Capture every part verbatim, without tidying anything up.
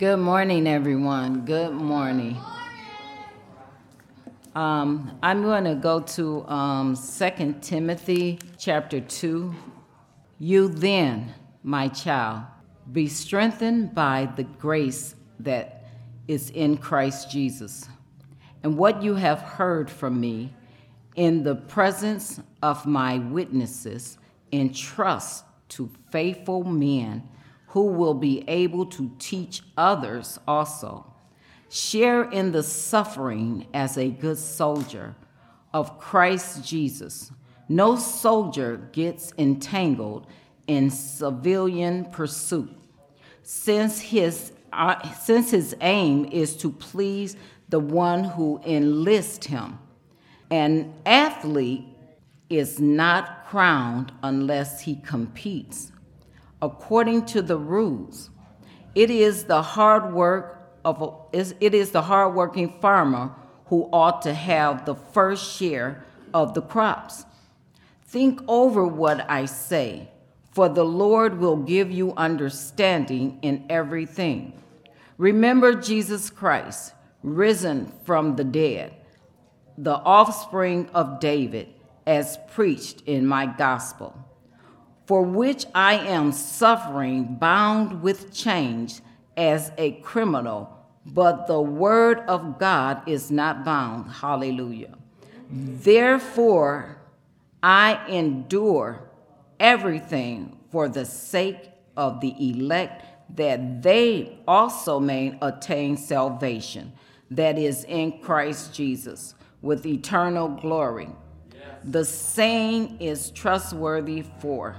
Good morning, everyone. Good morning. Um, I'm going to go to um, Second Timothy chapter two. You then, my child, be strengthened by the grace that is in Christ Jesus. And what you have heard from me in the presence of my witnesses, entrust to faithful men who will be able to teach others also. Share in the suffering as a good soldier of Christ Jesus. No soldier gets entangled in civilian pursuit, since his, uh, since his aim is to please the one who enlists him. An athlete is not crowned unless he competes according to the rules. It is the hard work of a, it is the hardworking farmer who ought to have the first share of the crops. Think over what I say, for the Lord will give you understanding in everything. Remember Jesus Christ, risen from the dead, the offspring of David, as preached in my gospel, for which I am suffering, bound with chains as a criminal, but the word of God is not bound. Hallelujah. Therefore, I endure everything for the sake of the elect, that they also may attain salvation that is in Christ Jesus with eternal glory. Yes. The saying is trustworthy for,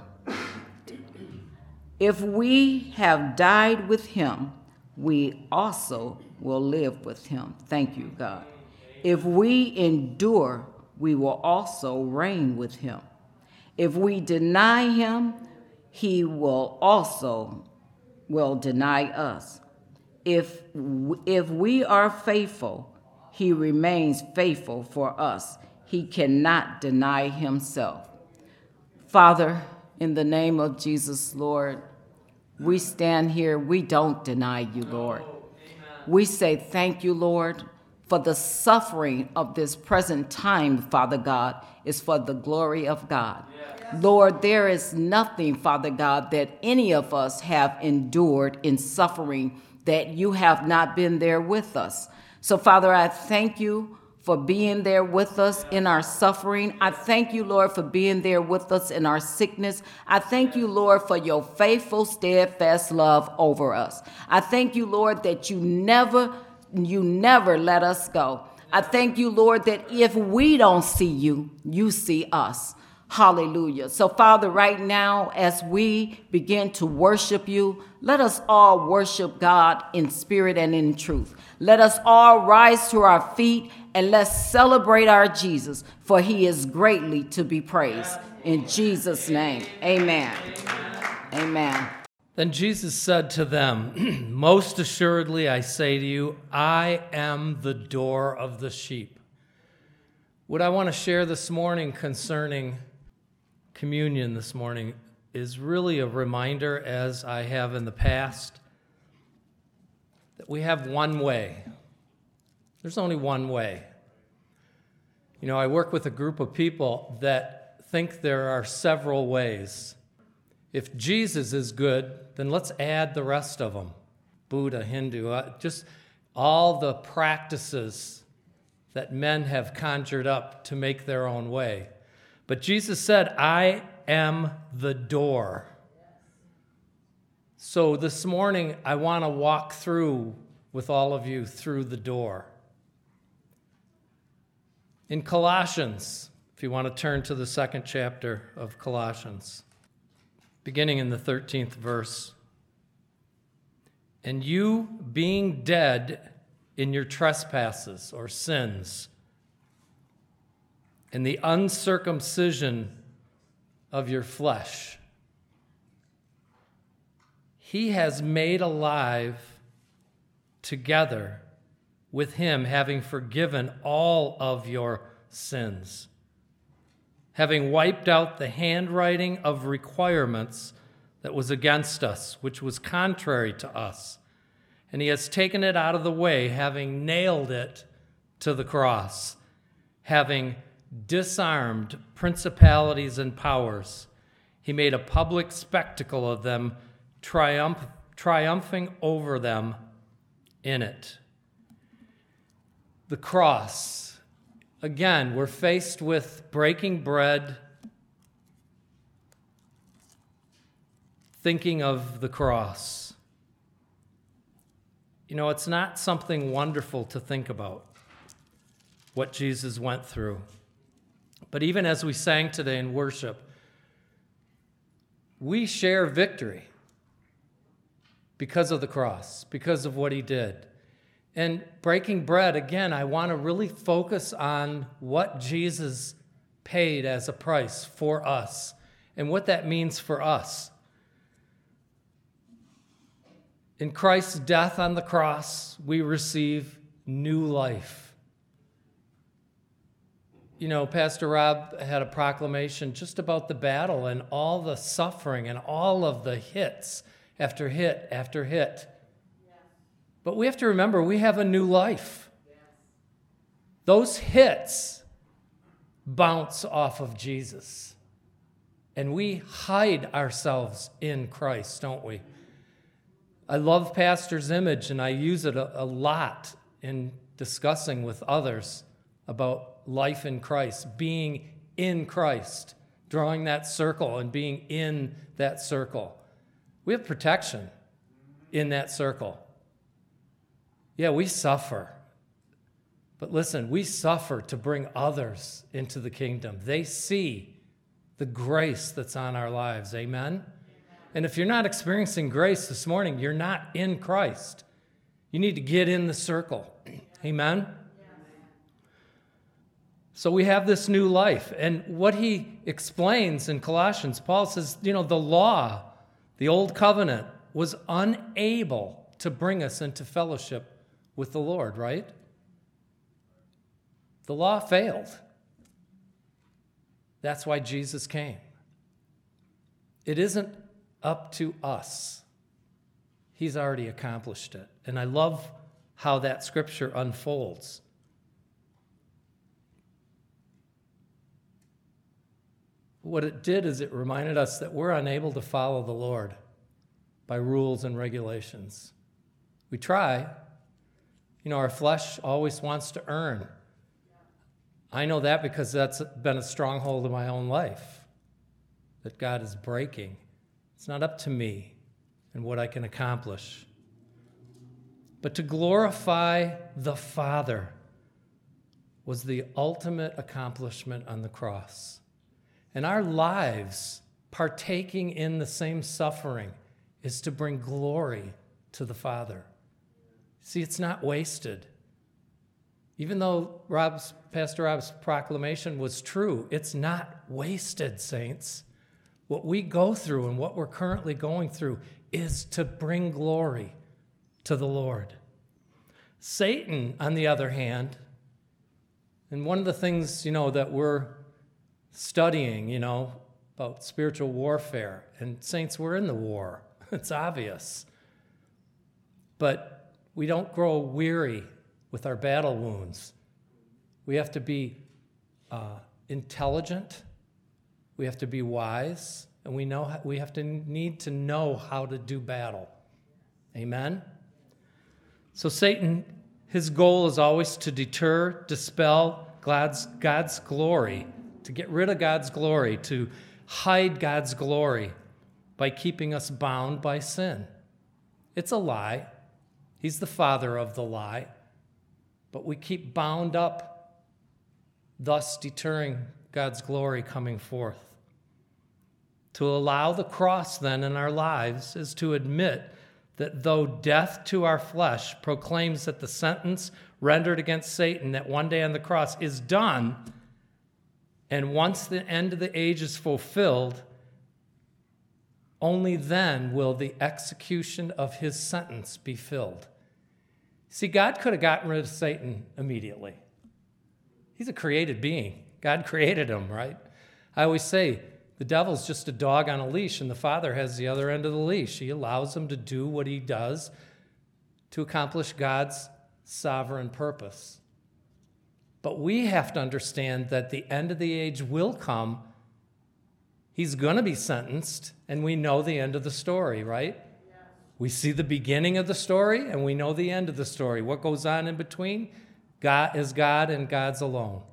if we have died with him, we also will live with him. Thank you, God. If we endure, we will also reign with him. If we deny him, he will also will deny us. If, if we are faithful, he remains faithful for us. He cannot deny himself. Father, in the name of Jesus, Lord, we stand here. We don't deny you, Lord. We say thank you, Lord, for the suffering of this present time, Father God, is for the glory of God. Yes. Lord, there is nothing, Father God, that any of us have endured in suffering that you have not been there with us. So, Father, I thank you for being there with us in our suffering. I thank you, Lord, for being there with us in our sickness. I thank you, Lord, for your faithful, steadfast love over us. I thank you, Lord, that you never, you never let us go. I thank you, Lord, that if we don't see you, you see us. Hallelujah. So, Father, right now, as we begin to worship you, let us all worship God in spirit and in truth. Let us all rise to our feet and let's celebrate our Jesus, for he is greatly to be praised. In Jesus' name, amen. Amen. Then Jesus said to them, most assuredly I say to you, I am the door of the sheep. What I want to share this morning concerning communion this morning is really a reminder, as I have in the past, that we have one way. There's only one way. You know, I work with a group of people that think there are several ways. If Jesus is good, then let's add the rest of them. Buddha, Hindu, uh, just all the practices that men have conjured up to make their own way. But Jesus said, I am the door. So this morning, I want to walk through with all of you through the door. In Colossians, if you want to turn to the second chapter of Colossians, beginning in the thirteenth verse. And you, being dead in your trespasses or sins, in the uncircumcision of your flesh, he has made alive together with him, having forgiven all of your sins, having wiped out the handwriting of requirements that was against us, which was contrary to us, and he has taken it out of the way, having nailed it to the cross, having disarmed principalities and powers. He made a public spectacle of them, triumph, triumphing over them in it. The cross. Again, we're faced with breaking bread, thinking of the cross. You know, it's not something wonderful to think about, what Jesus went through. But even as we sang today in worship, we share victory because of the cross, because of what he did. And breaking bread, again, I want to really focus on what Jesus paid as a price for us and what that means for us. In Christ's death on the cross, we receive new life. You know, Pastor Rob had a proclamation just about the battle and all the suffering and all of the hits after hit after hit. Yes. But we have to remember, we have a new life. Yes. Those hits bounce off of Jesus. And we hide ourselves in Christ, don't we? I love Pastor's image, and I use it a, a lot in discussing with others about life in Christ, being in Christ, drawing that circle and being in that circle. We have protection in that circle. Yeah, we suffer. But listen, we suffer to bring others into the kingdom. They see the grace that's on our lives. Amen? And if you're not experiencing grace this morning, you're not in Christ. You need to get in the circle. Amen? So we have this new life. And what he explains in Colossians, Paul says, you know, the law, the old covenant, was unable to bring us into fellowship with the Lord, right? The law failed. That's why Jesus came. It isn't up to us. He's already accomplished it. And I love how that scripture unfolds. What it did is it reminded us that we're unable to follow the Lord by rules and regulations. We try. You know, our flesh always wants to earn. I know that because that's been a stronghold of my own life, that God is breaking. It's not up to me and what I can accomplish, but to glorify the Father was the ultimate accomplishment on the cross. And our lives, partaking in the same suffering, is to bring glory to the Father. See, it's not wasted. Even though Rob's, Pastor Rob's proclamation was true, it's not wasted, saints. What we go through and what we're currently going through is to bring glory to the Lord. Satan, on the other hand, and one of the things, you know, that we're studying, you know, about spiritual warfare. And saints, we're in the war. It's obvious. But we don't grow weary with our battle wounds. We have to be uh, intelligent. We have to be wise. And we know how, we have to need to know how to do battle. Amen? So Satan, his goal is always to deter, dispel God's, God's glory, to get rid of God's glory, to hide God's glory by keeping us bound by sin. It's a lie. He's the father of the lie. But we keep bound up, thus deterring God's glory coming forth. To allow the cross then in our lives is to admit that though death to our flesh proclaims that the sentence rendered against Satan that one day on the cross is done, and once the end of the age is fulfilled, only then will the execution of his sentence be filled. See, God could have gotten rid of Satan immediately. He's a created being. God created him, right? I always say the devil's just a dog on a leash, and the Father has the other end of the leash. He allows him to do what he does to accomplish God's sovereign purpose. But we have to understand that the end of the age will come. He's going to be sentenced, and we know the end of the story, right? Yes. We see the beginning of the story, and we know the end of the story. What goes on in between? God is God, and God's alone.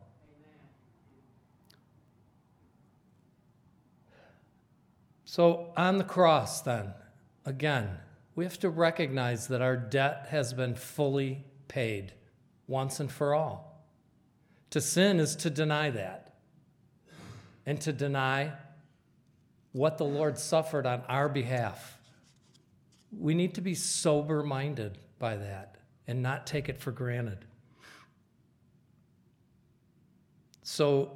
So on the cross, then, again, we have to recognize that our debt has been fully paid once and for all. To sin is to deny that, and to deny what the Lord suffered on our behalf. We need to be sober-minded by that and not take it for granted. So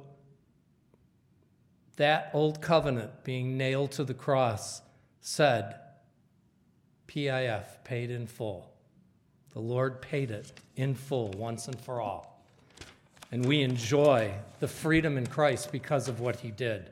that old covenant being nailed to the cross said, P I F, paid in full. The Lord paid it in full once and for all. And we enjoy the freedom in Christ because of what he did.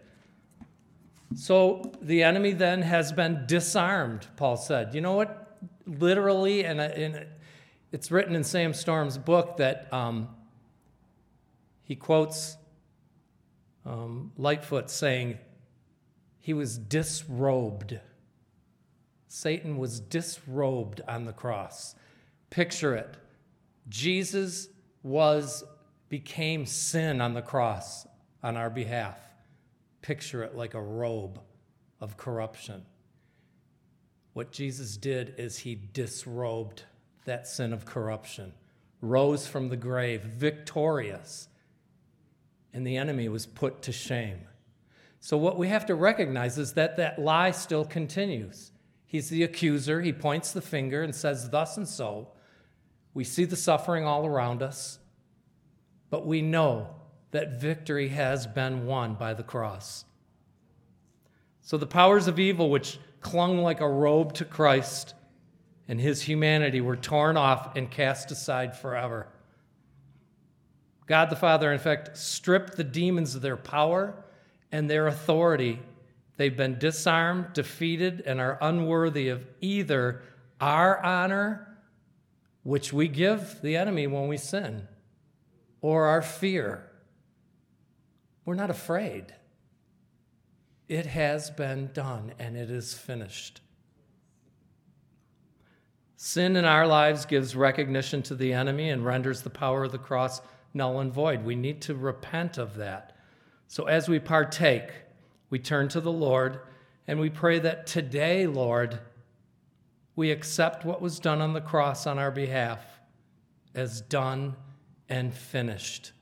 So the enemy then has been disarmed, Paul said. You know what? Literally, and, and it's written in Sam Storm's book that um, he quotes um, Lightfoot saying, he was disrobed. Satan was disrobed on the cross. Picture it. Jesus was became sin on the cross on our behalf. Picture it like a robe of corruption. What Jesus did is he disrobed that sin of corruption, rose from the grave, victorious, and the enemy was put to shame. So what we have to recognize is that that lie still continues. He's the accuser. He points the finger and says, thus and so. We see the suffering all around us. But we know that victory has been won by the cross. So the powers of evil, which clung like a robe to Christ and his humanity, were torn off and cast aside forever. God the Father, in fact, stripped the demons of their power and their authority. They've been disarmed, defeated, and are unworthy of either our honor, which we give the enemy when we sin, or our fear. We're not afraid. It has been done, and it is finished. Sin in our lives gives recognition to the enemy and renders the power of the cross null and void. We need to repent of that. So as we partake, we turn to the Lord, and we pray that today, Lord, we accept what was done on the cross on our behalf as done and finished.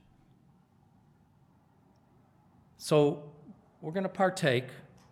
So we're going to partake.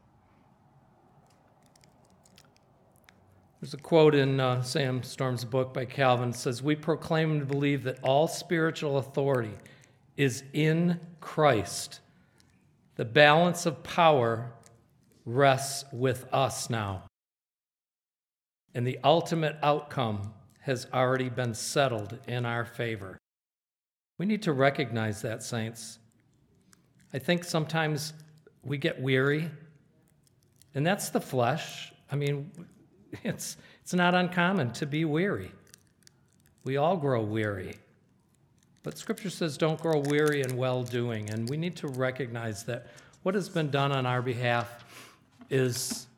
There's a quote in uh, Sam Storm's book by Calvin. It says, we proclaim and believe that all spiritual authority is in Christ. The balance of power rests with us now. And the ultimate outcome has already been settled in our favor. We need to recognize that, saints. I think sometimes we get weary, and that's the flesh. I mean, it's it's not uncommon to be weary. We all grow weary. But Scripture says don't grow weary in well-doing, and we need to recognize that what has been done on our behalf is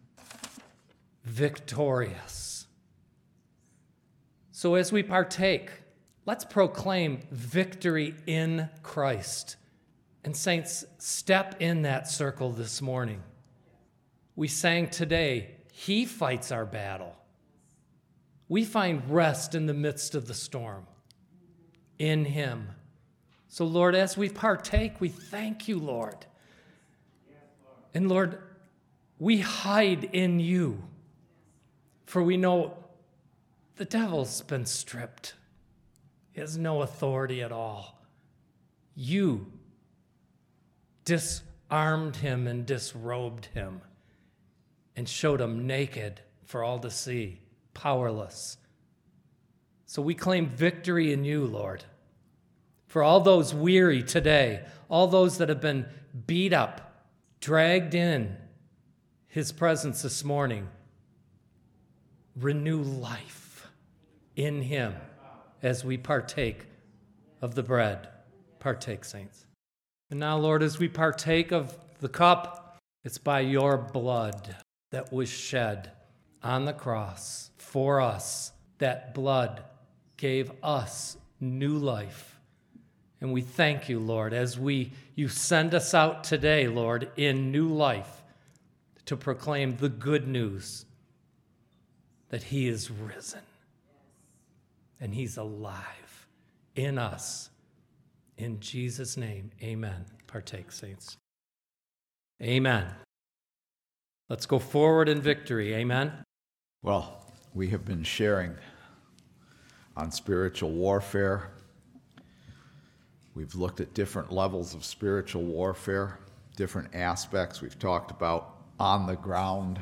victorious. So as we partake, let's proclaim victory in Christ. And saints, step in that circle this morning. We sang today, he fights our battle. We find rest in the midst of the storm, in him. So Lord, as we partake, we thank you, Lord. And Lord, we hide in you, for we know the devil's been stripped. He has no authority at all. You disarmed him and disrobed him and showed him naked for all to see, powerless. So we claim victory in you, Lord. For all those weary today, all those that have been beat up, dragged in his presence this morning, renew life in him as we partake of the bread. Partake, saints. And now, Lord, as we partake of the cup, it's by your blood that was shed on the cross for us. That blood gave us new life. And we thank you, Lord, as we you send us out today, Lord, in new life to proclaim the good news that he is risen and he's alive in us. In Jesus' name, amen. Partake, saints. Amen. Let's go forward in victory. Amen. Well, we have been sharing on spiritual warfare. We've looked at different levels of spiritual warfare, different aspects. We've talked about on the ground,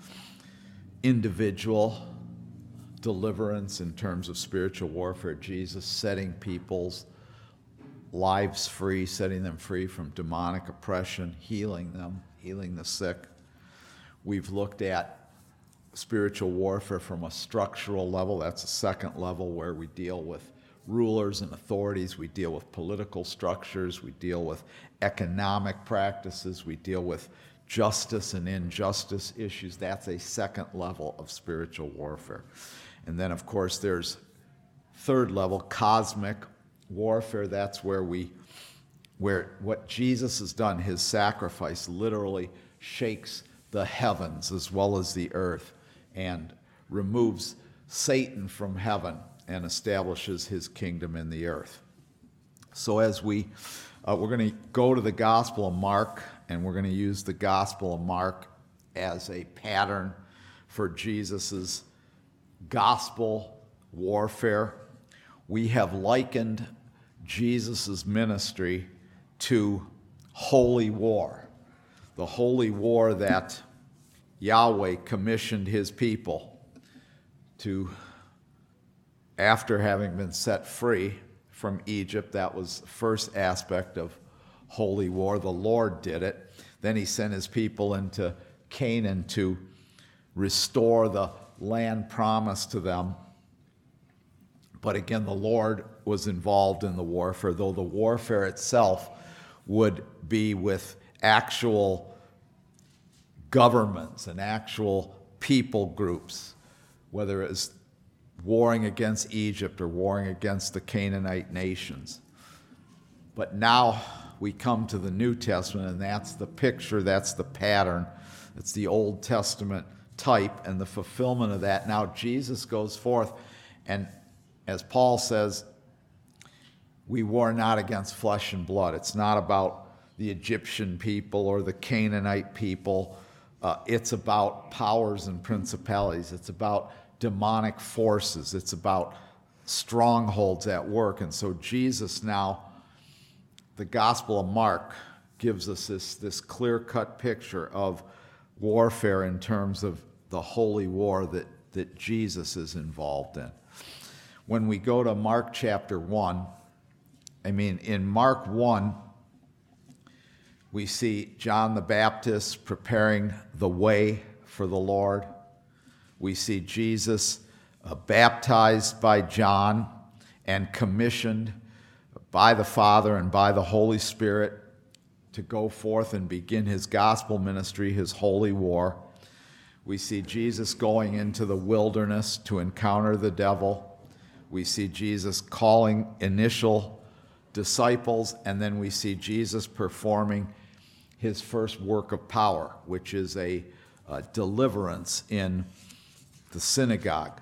individual deliverance in terms of spiritual warfare. Jesus setting people's lives free, setting them free from demonic oppression, healing them, healing the sick. We've looked at spiritual warfare from a structural level. That's a second level where we deal with rulers and authorities. We deal with political structures. We deal with economic practices. We deal with justice and injustice issues. That's a second level of spiritual warfare. And then, of course, there's third level, cosmic warfare. That's where we, where what Jesus has done, his sacrifice, literally shakes the heavens as well as the earth and removes Satan from heaven and establishes his kingdom in the earth. So as we, uh, we're going to go to the Gospel of Mark, and we're going to use the Gospel of Mark as a pattern for Jesus's gospel warfare. We have likened Jesus's ministry to holy war, the holy war that Yahweh commissioned his people to, after having been set free from Egypt. That was the first aspect of holy war. The Lord did it. Then he sent his people into Canaan to restore the land promised to them. But again, the Lord was involved in the warfare, though the warfare itself would be with actual governments and actual people groups, whether it's warring against Egypt or warring against the Canaanite nations. But now we come to the New Testament, and that's the picture, that's the pattern. It's the Old Testament type and the fulfillment of that. Now Jesus goes forth, and as Paul says, we war not against flesh and blood. It's not about the Egyptian people or the Canaanite people. Uh, it's about powers and principalities. It's about demonic forces. It's about strongholds at work. And so Jesus now, the Gospel of Mark, gives us this, this clear-cut picture of warfare in terms of the holy war that, that Jesus is involved in. When we go to Mark chapter one, I mean, in Mark one, we see John the Baptist preparing the way for the Lord. We see Jesus uh, baptized by John and commissioned by the Father and by the Holy Spirit to go forth and begin his gospel ministry, his holy war. We see Jesus going into the wilderness to encounter the devil. We see Jesus calling initial disciples, and then we see Jesus performing his first work of power, which is a, a deliverance in the synagogue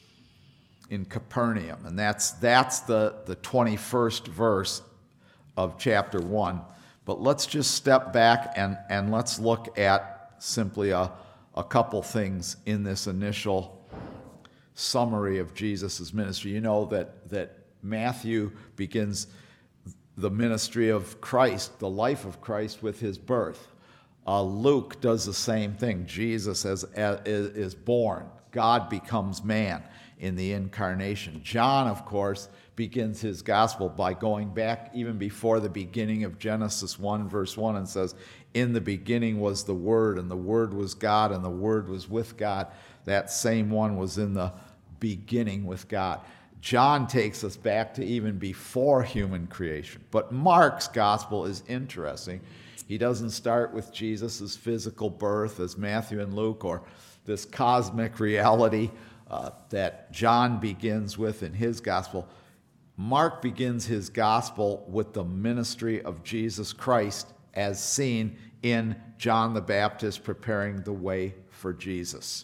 in Capernaum. And that's, that's the, the twenty-first verse of chapter one. But let's just step back and, and let's look at simply a, a couple things in this initial summary of Jesus' ministry. You know that, that Matthew begins the ministry of Christ, the life of Christ, with his birth. Uh, Luke does the same thing. Jesus as, as, is born. God becomes man in the incarnation. John, of course, begins his gospel by going back even before the beginning of Genesis one, verse one, and says, "In the beginning was the Word, and the Word was God, and the Word was with God. That same one was in the beginning with God. John takes us back to even before human creation. But Mark's gospel is interesting. He doesn't start with Jesus' physical birth as Matthew and Luke, or this cosmic reality uh, that John begins with in his gospel. Mark begins his gospel with the ministry of Jesus Christ as seen in John the Baptist preparing the way for Jesus.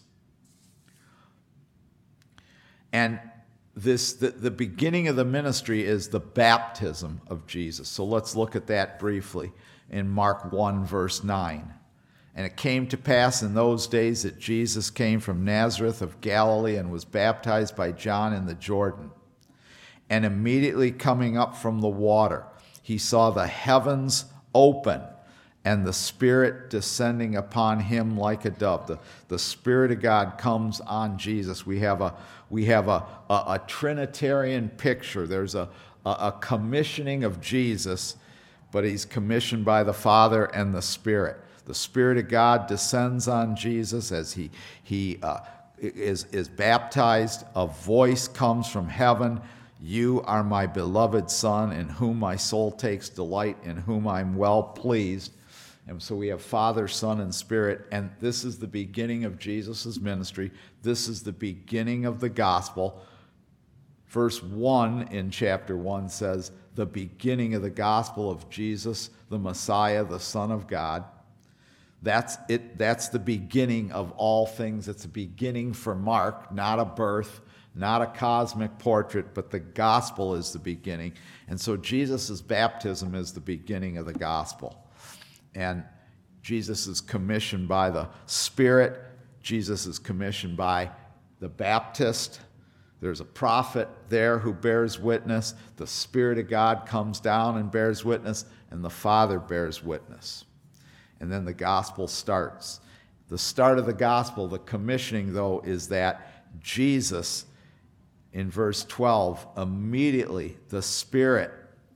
And this the, the beginning of the ministry is the baptism of Jesus. So let's look at that briefly in Mark one, verse nine. And it came to pass in those days that Jesus came from Nazareth of Galilee and was baptized by John in the Jordan. And immediately coming up from the water, he saw the heavens open and the Spirit descending upon him like a dove. The, the Spirit of God comes on Jesus. We have a we have a, a, a Trinitarian picture. There's a, a, a commissioning of Jesus, but he's commissioned by the Father and the Spirit. The Spirit of God descends on Jesus as he he uh, is is baptized. A voice comes from heaven. You are my beloved Son, in whom my soul takes delight, in whom I'm well pleased. And so we have Father, Son, and Spirit, and this is the beginning of Jesus' ministry. This is the beginning of the gospel. Verse one in chapter one says, the beginning of the gospel of Jesus, the Messiah, the Son of God. That's it. That's the beginning of all things. It's a beginning for Mark, not a birth, not a cosmic portrait, but the gospel is the beginning. And so Jesus' baptism is the beginning of the gospel. And Jesus is commissioned by the Spirit. Jesus is commissioned by the Baptist. There's a prophet there who bears witness. The Spirit of God comes down and bears witness, and the Father bears witness. And then the gospel starts. The start of the gospel, the commissioning, though, is that Jesus, in verse twelve, immediately the Spirit,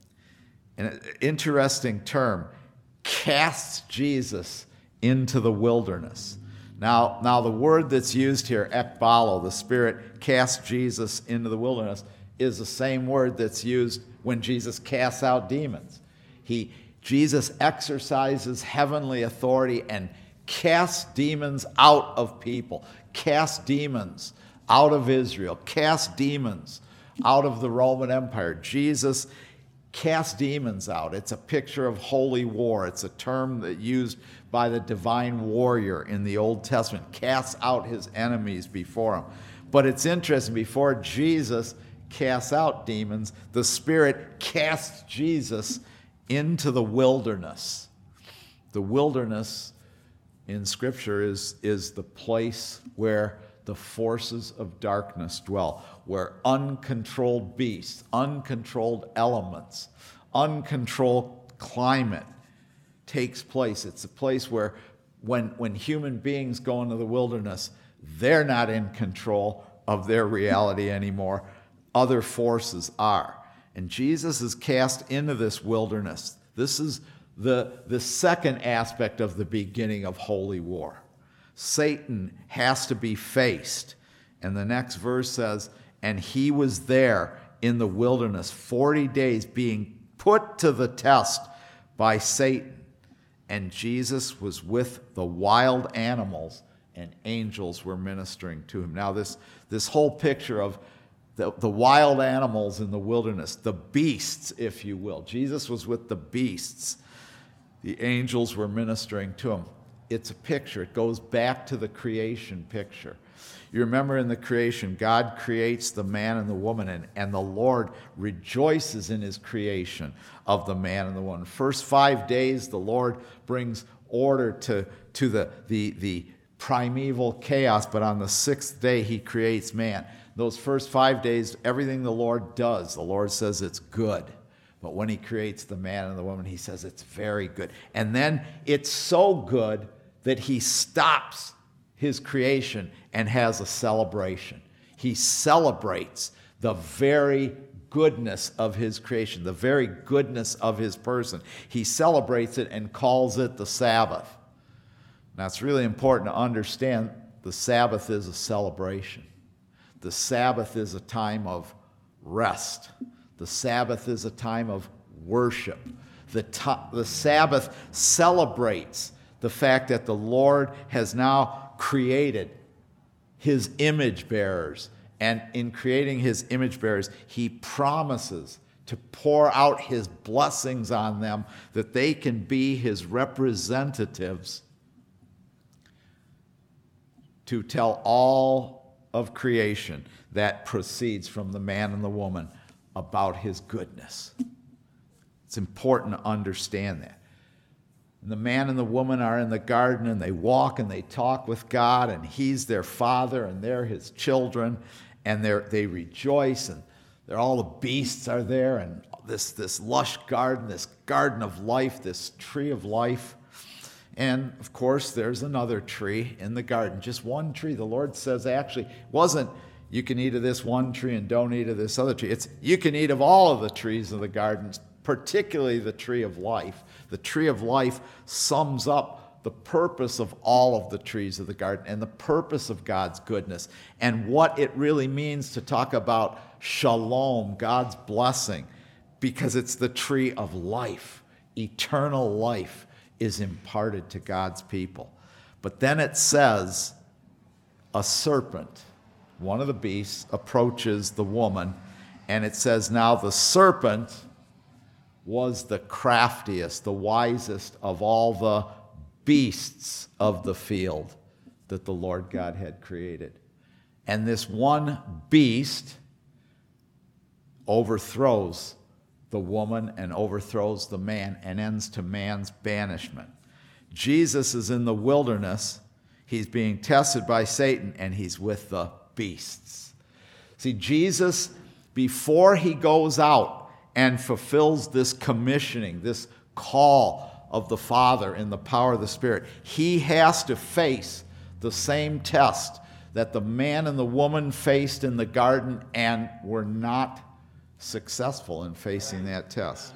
an interesting term, casts Jesus into the wilderness. Now, now the word that's used here, ekbalo, the Spirit casts Jesus into the wilderness, is the same word that's used when Jesus casts out demons. He, Jesus exercises heavenly authority and casts demons out of people, casts demons out of Israel, casts demons out of the Roman Empire. Jesus cast demons out. It's a picture of holy war. It's a term that used by the divine warrior in the Old Testament, casts out his enemies before him. But it's interesting, before Jesus casts out demons, the Spirit casts Jesus into the wilderness. The wilderness in Scripture is, is the place where the forces of darkness dwell, where uncontrolled beasts, uncontrolled elements, uncontrolled climate takes place. It's a place where when, when human beings go into the wilderness, they're not in control of their reality anymore. Other forces are. And Jesus is cast into this wilderness. This is the, the second aspect of the beginning of holy war. Satan has to be faced. And the next verse says, and he was there in the wilderness forty days being put to the test by Satan. And Jesus was with the wild animals, and angels were ministering to him. Now this, this whole picture of the, the wild animals in the wilderness, the beasts, if you will. Jesus was with the beasts. The angels were ministering to him. It's a picture. It goes back to the creation picture. You remember in the creation, God creates the man and the woman, and, and the Lord rejoices in his creation of the man and the woman. First five days, the Lord brings order to, to the, the, the primeval chaos, but on the sixth day, he creates man. Those first five days, everything the Lord does, the Lord says it's good. But when he creates the man and the woman, he says it's very good. And then it's so good that he stops his creation and has a celebration. He celebrates the very goodness of his creation, the very goodness of his person. He celebrates it and calls it the Sabbath. Now, it's really important to understand the Sabbath is a celebration. The Sabbath is a time of rest. The Sabbath is a time of worship. The, to- the Sabbath celebrates the fact that the Lord has now created his image bearers. And in creating his image bearers, he promises to pour out his blessings on them, that they can be his representatives to tell all of creation that proceeds from the man and the woman about his goodness. It's important to understand that. And the man and the woman are in the garden, and they walk and they talk with God, and he's their father and they're his children, and they they rejoice, and they're, all the beasts are there, and this, this lush garden, this garden of life, this tree of life. And of course, there's another tree in the garden, just one tree. The Lord says actually, it wasn't you can eat of this one tree and don't eat of this other tree. It's you can eat of all of the trees of the garden, particularly the tree of life. The tree of life sums up the purpose of all of the trees of the garden and the purpose of God's goodness and what it really means to talk about shalom, God's blessing, because it's the tree of life. Eternal life is imparted to God's people. But then it says, a serpent, one of the beasts, approaches the woman, and it says, now the serpent was the craftiest, the wisest of all the beasts of the field that the Lord God had created. And this one beast overthrows the woman and overthrows the man and ends to man's banishment. Jesus is in the wilderness. He's being tested by Satan, and he's with the beasts. See, Jesus, before he goes out and fulfills this commissioning, this call of the Father in the power of the Spirit, he has to face the same test that the man and the woman faced in the garden and were not successful in facing that test.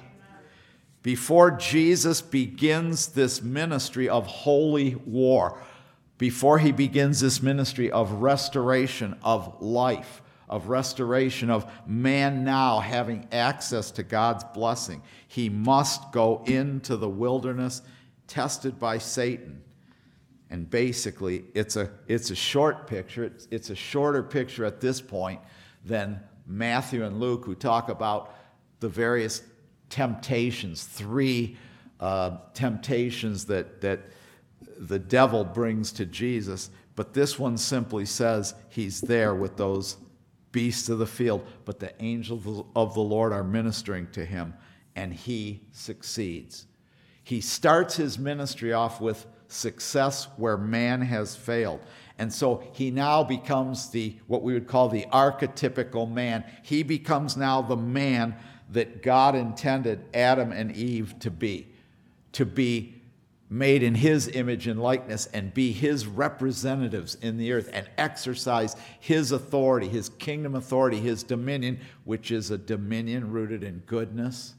Before Jesus begins this ministry of holy war, before he begins this ministry of restoration of life, of restoration of man now having access to God's blessing, he must go into the wilderness tested by Satan. And basically, it's a, it's a short picture. It's, it's a shorter picture at this point than Matthew and Luke, who talk about the various temptations, three uh, temptations that, that the devil brings to Jesus. But this one simply says he's there with those beasts of the field, but the angels of the Lord are ministering to him, and he succeeds. He starts his ministry off with success where man has failed. And so he now becomes the what we would call the archetypical man. He becomes now the man that God intended Adam and Eve to be, to be made in his image and likeness and be his representatives in the earth and exercise his authority, his kingdom authority, his dominion, which is a dominion rooted in goodness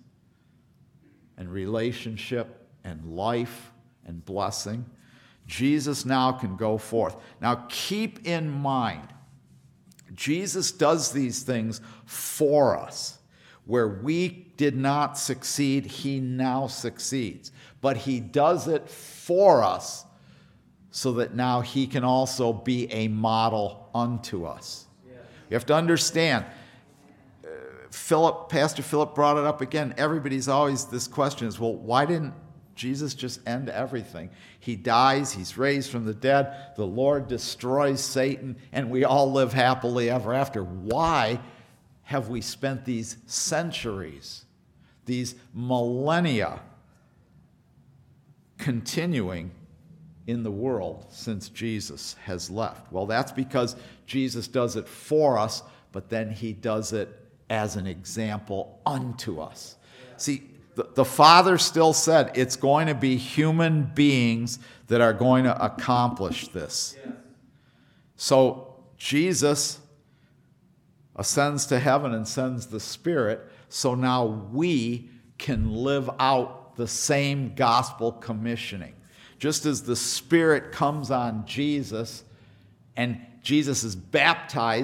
and relationship and life and blessing. Jesus now can go forth. Now keep in mind, Jesus does these things for us. Where we did not succeed, he now succeeds. But he does it for us so that now he can also be a model unto us. Yeah. You have to understand, uh, Philip, Pastor Philip brought it up again. Everybody's always, this question is, well, why didn't Jesus just end everything? He dies, he's raised from the dead, the Lord destroys Satan, and we all live happily ever after. Why have we spent these centuries, these millennia, continuing in the world since Jesus has left? Well, that's because Jesus does it for us, but then he does it as an example unto us. Yeah. See, the, the Father still said it's going to be human beings that are going to accomplish this. Yeah. So Jesus ascends to heaven and sends the Spirit, so now we can live out the same gospel commissioning. Just as the Spirit comes on Jesus and Jesus is baptized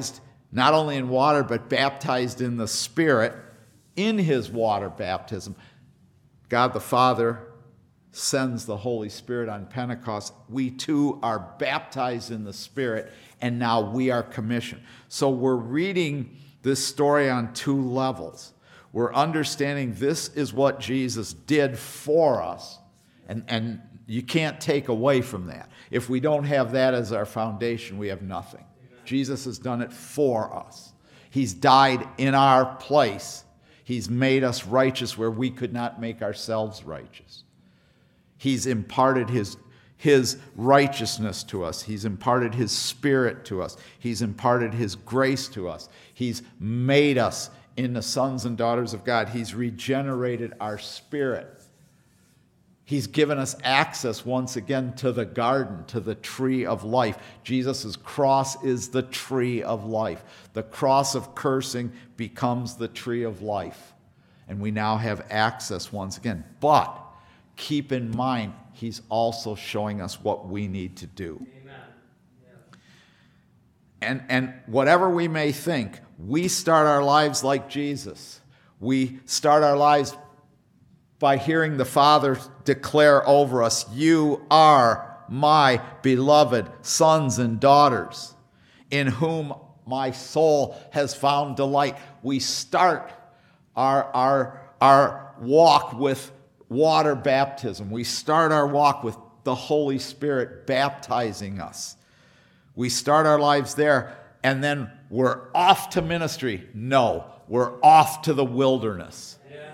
not only in water, but baptized in the Spirit in his water baptism. God the Father sends the Holy Spirit on Pentecost. We too are baptized in the Spirit, and now we are commissioned. So we're reading this story on two levels. We're understanding this is what Jesus did for us, and, and you can't take away from that. If we don't have that as our foundation, we have nothing. Amen. Jesus has done it for us. He's died in our place. He's made us righteous where we could not make ourselves righteous. He's imparted his, his righteousness to us. He's imparted his Spirit to us. He's imparted his grace to us. He's made us into sons and daughters of God. He's regenerated our spirit. He's given us access once again to the garden, to the tree of life. Jesus' cross is the tree of life. The cross of cursing becomes the tree of life. And we now have access once again. But keep in mind, he's also showing us what we need to do. Amen. Yeah. And, and whatever we may think, we start our lives like Jesus. We start our lives by hearing the Father declare over us, "You are my beloved sons and daughters, in whom my soul has found delight." We start our, our, our walk with water baptism. We start our walk with the Holy Spirit baptizing us. We start our lives there, and then we're off to ministry. No, we're off to the wilderness.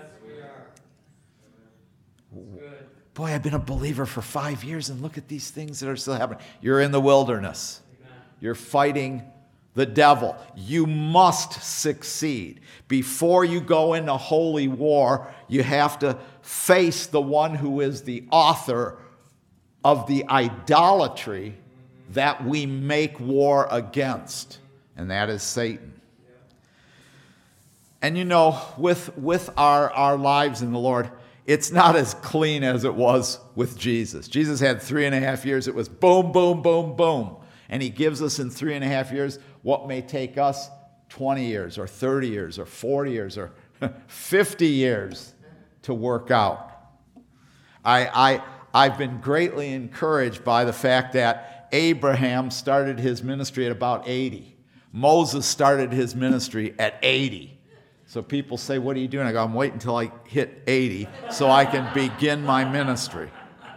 Boy, I've been a believer for five years, and look at these things that are still happening. You're in the wilderness. Amen. You're fighting the devil. You must succeed. Before you go into holy war, you have to face the one who is the author of the idolatry that we make war against, and that is Satan. And you know, with, with our, our lives in the Lord, it's not as clean as it was with Jesus. Jesus had three and a half years. It was boom, boom, boom, boom. And he gives us in three and a half years what may take us twenty years or thirty years or forty years or fifty years to work out. I, I, I've been greatly encouraged by the fact that Abraham started his ministry at about eighty. Moses started his ministry at eighty. So people say, "What are you doing?" I go, "I'm waiting until I hit eighty so I can begin my ministry."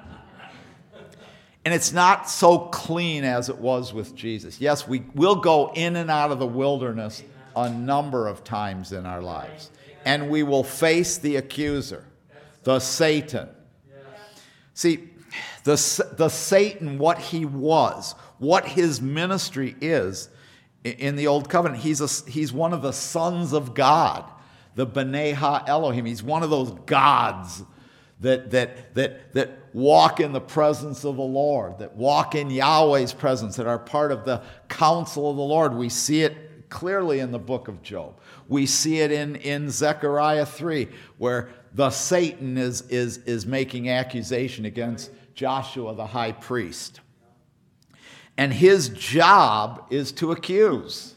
And it's not so clean as it was with Jesus. Yes, we will go in and out of the wilderness a number of times in our lives. And we will face the accuser, the Satan. See, the, the Satan, what he was, what his ministry is, in the Old Covenant, he's, a, he's one of the sons of God, the B'nai Ha-Elohim. He's one of those gods that, that, that, that walk in the presence of the Lord, that walk in Yahweh's presence, that are part of the counsel of the Lord. We see it clearly in the book of Job. We see it in, in Zechariah three, where the Satan is, is, is making accusation against Joshua the high priest. And his job is to accuse.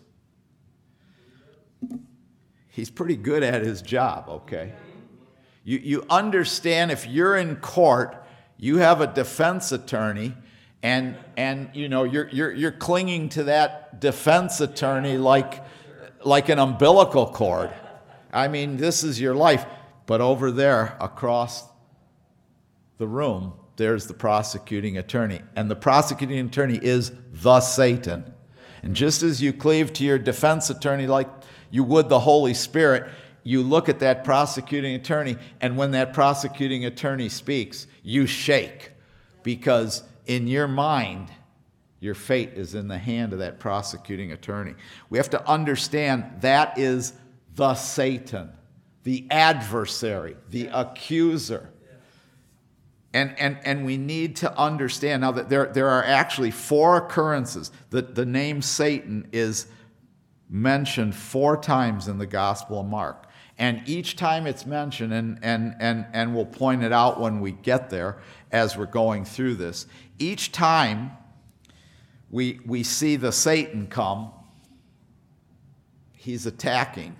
He's pretty good at his job, okay? You, you understand, if you're in court, you have a defense attorney, and, and you know, you're, you're, you're clinging to that defense attorney like, like an umbilical cord. I mean, this is your life. But over there, across the room, there's the prosecuting attorney. And the prosecuting attorney is the Satan. And just as you cleave to your defense attorney like you would the Holy Spirit, you look at that prosecuting attorney, and when that prosecuting attorney speaks, you shake. Because in your mind, your fate is in the hand of that prosecuting attorney. We have to understand that is the Satan, the adversary, the accuser. And, and, and we need to understand now that there, there are actually four occurrences that the name Satan is mentioned four times in the Gospel of Mark. And each time it's mentioned, and, and, and, and we'll point it out when we get there as we're going through this, each time we, we see the Satan come, he's attacking.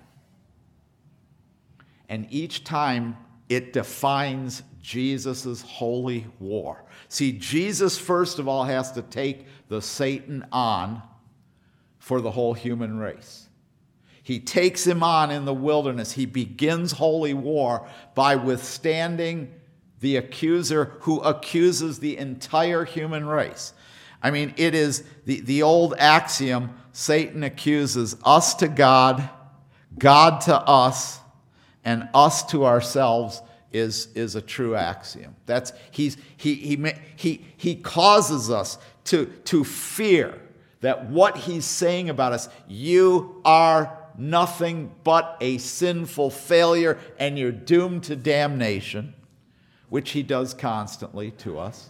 And each time it defines Jesus' holy war. See, Jesus, first of all, has to take the Satan on for the whole human race. He takes him on in the wilderness. He begins holy war by withstanding the accuser who accuses the entire human race. I mean, it is the, the old axiom, Satan accuses us to God, God to us, and us to ourselves is, is a true axiom. That's he's he he he he causes us to, to fear that what he's saying about us, you are nothing but a sinful failure and you're doomed to damnation, which he does constantly to us.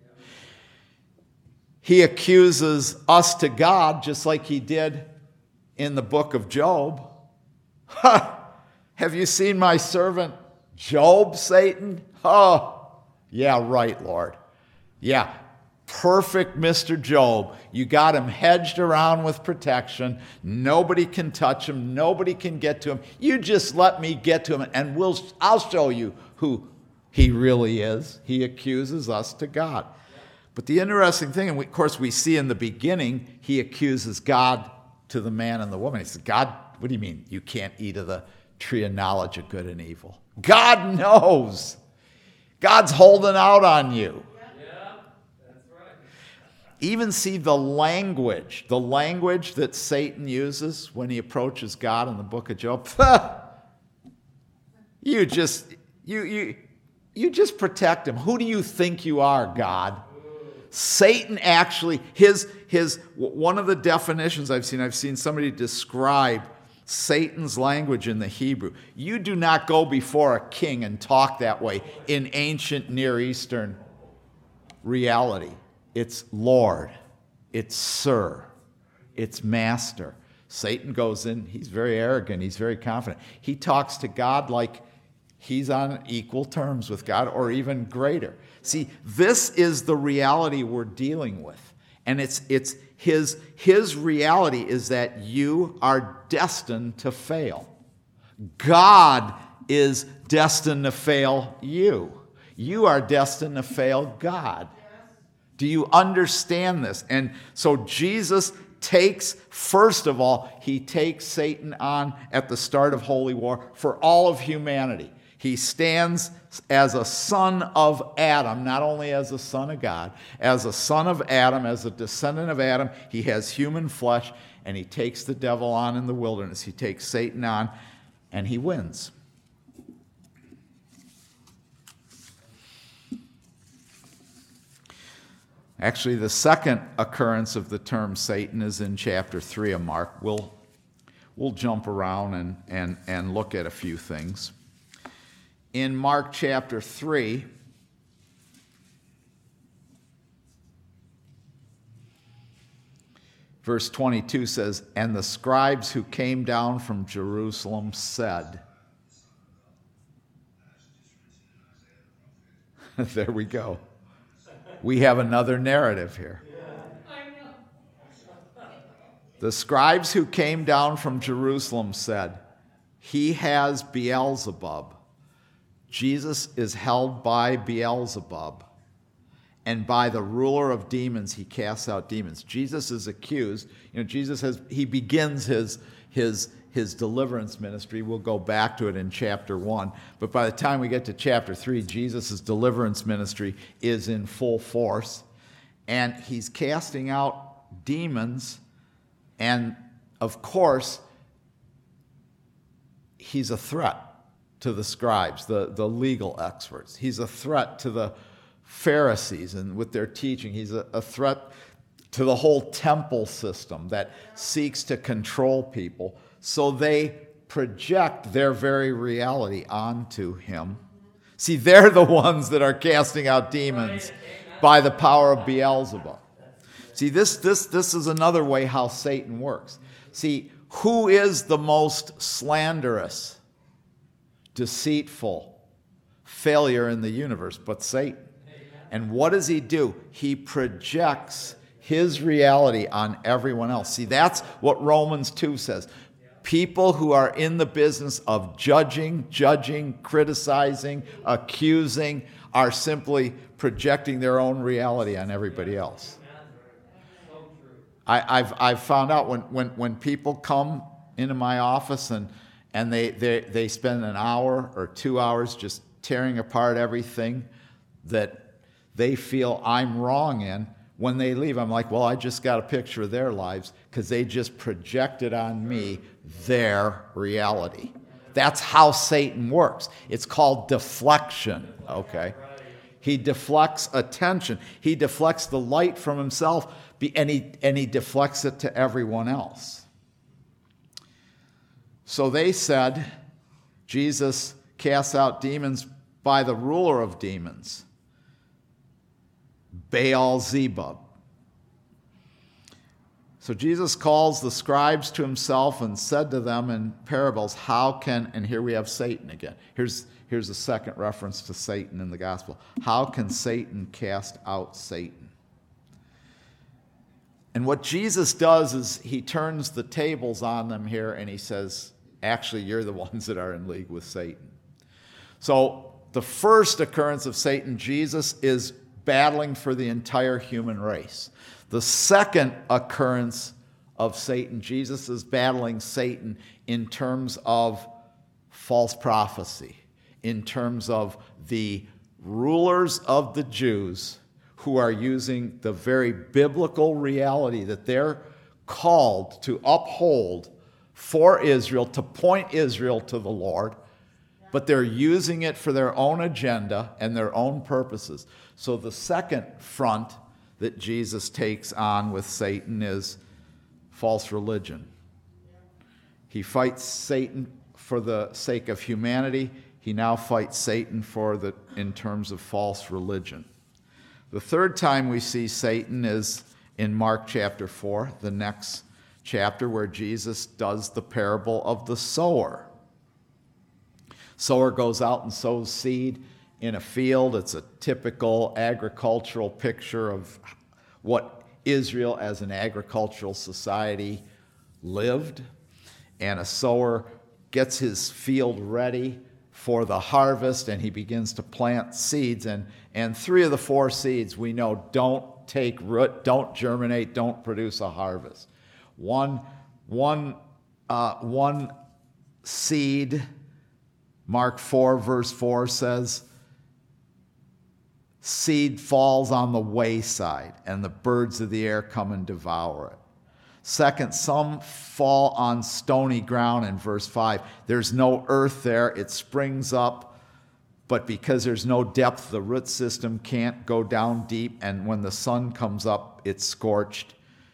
He accuses us to God just like he did in the book of Job. Ha! Have you seen my servant Job, Satan? Oh, yeah, right, Lord. Yeah, perfect Mister Job. You got him hedged around with protection. Nobody can touch him. Nobody can get to him. You just let me get to him, and we'll, I'll show you who he really is. He accuses us to God. But the interesting thing, and we, of course we see in the beginning, he accuses God to the man and the woman. He says, God, what do you mean you can't eat of the tree of knowledge of good and evil? God knows. God's holding out on you. Yeah, that's right. Even see the language, the language that Satan uses when he approaches God in the book of Job. you just, you, you, you just protect him. Who do you think you are, God? Satan actually, his, his, one of the definitions I've seen, I've seen somebody describe Satan's language in the Hebrew. You do not go before a king and talk that way in ancient Near Eastern reality. It's Lord, it's Sir, it's Master. Satan goes in, he's very arrogant, he's very confident. He talks to God like he's on equal terms with God or even greater. See, this is the reality we're dealing with. And it's it's his his reality is that you are destined to fail. God is destined to fail you. You are destined to fail God. Do you understand this? And so Jesus takes, first of all, he takes Satan on at the start of holy war for all of humanity. He stands as a son of Adam, not only as a son of God, as a son of Adam, as a descendant of Adam. He has human flesh, and he takes the devil on in the wilderness. He takes Satan on, and he wins. Actually, the second occurrence of the term Satan is in chapter three of Mark. We'll, we'll jump around and, and, and look at a few things. In Mark chapter three, verse twenty-two says, "And the scribes who came down from Jerusalem said," there we go. We have another narrative here. The scribes who came down from Jerusalem said, "He has Beelzebub." Jesus is held by Beelzebub, and by the ruler of demons he casts out demons. Jesus is accused. You know, Jesus has he begins his his his deliverance ministry. We'll go back to it in chapter one. But by the time we get to chapter three, Jesus' deliverance ministry is in full force, and he's casting out demons. And of course, he's a threat to the scribes, the, the legal experts. He's a threat to the Pharisees and with their teaching. He's a, a threat to the whole temple system that seeks to control people. So they project their very reality onto him. See, they're the ones that are casting out demons by the power of Beelzebub. See, this, this, this is another way how Satan works. See, who is the most slanderous, deceitful failure in the universe but Satan? And what does he do? He projects his reality on everyone else. See, that's what Romans two says. People who are in the business of judging, judging, criticizing, accusing, are simply projecting their own reality on everybody else. I, I've, I've found out when, when, when people come into my office and, and they, they, they spend an hour or two hours just tearing apart everything that they feel I'm wrong in, when they leave, I'm like, well, I just got a picture of their lives because they just projected on me their reality. That's how Satan works. It's called deflection, okay? He deflects attention. He deflects the light from himself, and he, and he deflects it to everyone else. So they said, Jesus casts out demons by the ruler of demons, Baal-zebub. So Jesus calls the scribes to himself and said to them in parables, how can, and here we have Satan again. Here's, here's a second reference to Satan in the gospel. How can Satan cast out Satan? And what Jesus does is he turns the tables on them here and he says, actually, you're the ones that are in league with Satan. So the first occurrence of Satan, Jesus is battling for the entire human race. The second occurrence of Satan, Jesus is battling Satan in terms of false prophecy, in terms of the rulers of the Jews who are using the very biblical reality that they're called to uphold for Israel, to point Israel to the Lord, but they're using it for their own agenda and their own purposes. So the second front that Jesus takes on with Satan is false religion. He fights Satan for the sake of humanity. He now fights Satan for the, in terms of false religion. The third time we see Satan is in Mark chapter four, the next chapter where Jesus does the parable of the sower. Sower goes out and sows seed in a field. It's a typical agricultural picture of what Israel as an agricultural society lived. And a sower gets his field ready for the harvest, and he begins to plant seeds. And, and three of the four seeds we know don't take root, don't germinate, don't produce a harvest. One, one, uh, one seed, Mark four, verse four says, seed falls on the wayside, and the birds of the air come and devour it. Second, some fall on stony ground in verse five. There's no earth there. It springs up, but because there's no depth, the root system can't go down deep, and when the sun comes up, it's scorched.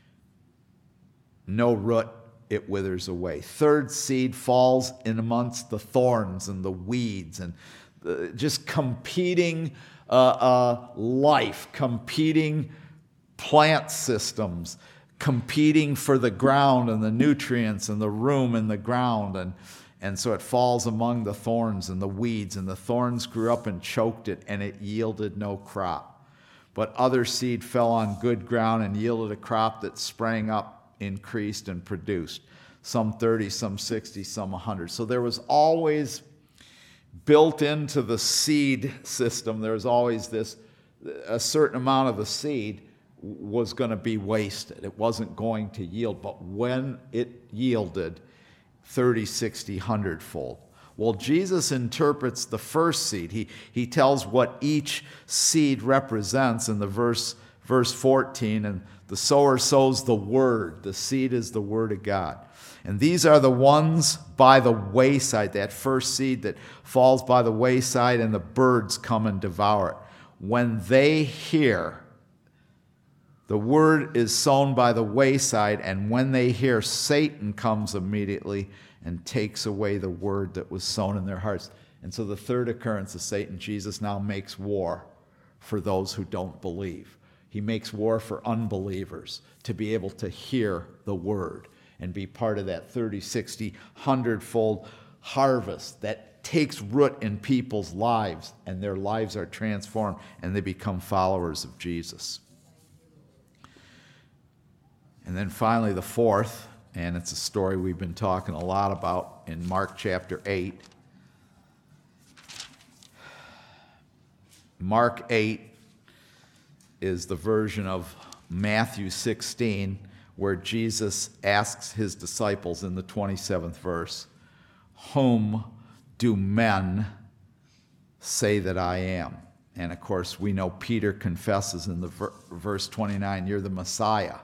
No root, it withers away. Third seed falls in amongst the thorns and the weeds and uh, just competing uh, uh, life, competing plant systems, competing for the ground and the nutrients and the room in the ground. And, and so it falls among the thorns and the weeds, and the thorns grew up and choked it, and it yielded no crop. But other seed fell on good ground and yielded a crop that sprang up, increased, and produced. Some thirty, some sixty, some one hundred. So there was always built into the seed system, there was always this, a certain amount of the seed was going to be wasted. It wasn't going to yield. But when it yielded, thirty, sixty, one hundred fold. Well, Jesus interprets the first seed. He, he tells what each seed represents in the verse, verse fourteen. And the sower sows the word. The seed is the word of God. And these are the ones by the wayside, that first seed that falls by the wayside, and the birds come and devour it. When they hear, the word is sown by the wayside, and when they hear, Satan comes immediately and takes away the word that was sown in their hearts. And so the third occurrence of Satan, Jesus now makes war for those who don't believe. He makes war for unbelievers to be able to hear the word and be part of that thirty, sixty, one hundred fold harvest that takes root in people's lives, and their lives are transformed and they become followers of Jesus. And then finally, the fourth and it's a story we've been talking a lot about in Mark chapter eight. Mark eight is the version of Matthew sixteen where Jesus asks his disciples in the twenty-seventh verse, "Whom do men say that I am?" And of course, we know Peter confesses in the ver- verse twenty-nine, "You're the Messiah."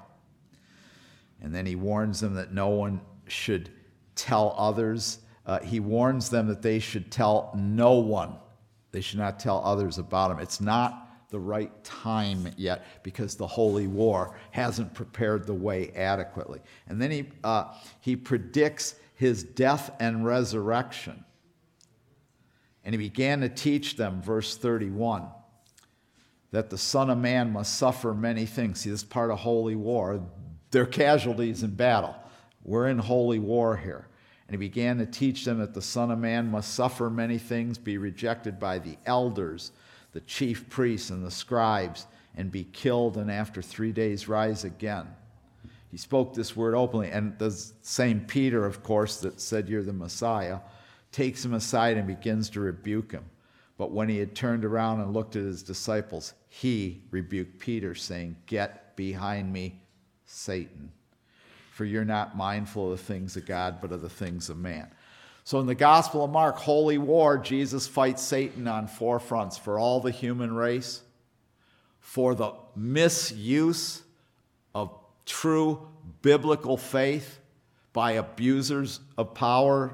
And then he warns them that no one should tell others. Uh, he warns them that they should tell no one. They should not tell others about him. It's not the right time yet because the holy war hasn't prepared the way adequately. And then he, uh, he predicts his death and resurrection. And he began to teach them, verse thirty-one, that the Son of Man must suffer many things. See, this is part of holy war. They're casualties in battle. We're in holy war here. And he began to teach them that the Son of Man must suffer many things, be rejected by the elders, the chief priests, and the scribes, and be killed, and after three days rise again. He spoke this word openly. And the same Peter, of course, that said, "You're the Messiah," takes him aside and begins to rebuke him. But when he had turned around and looked at his disciples, he rebuked Peter, saying, "Get behind me, Satan, for you're not mindful of the things of God, but of the things of man." So in the Gospel of Mark, holy war, Jesus fights Satan on four fronts: for all the human race, for the misuse of true biblical faith by abusers of power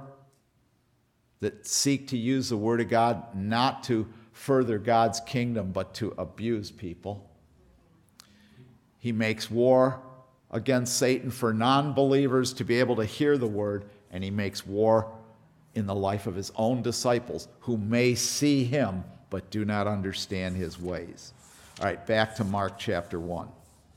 that seek to use the Word of God not to further God's kingdom, but to abuse people. He makes war against Satan for non-believers to be able to hear the Word, and he makes war in the life of his own disciples who may see him but do not understand his ways. All right, back to Mark chapter one.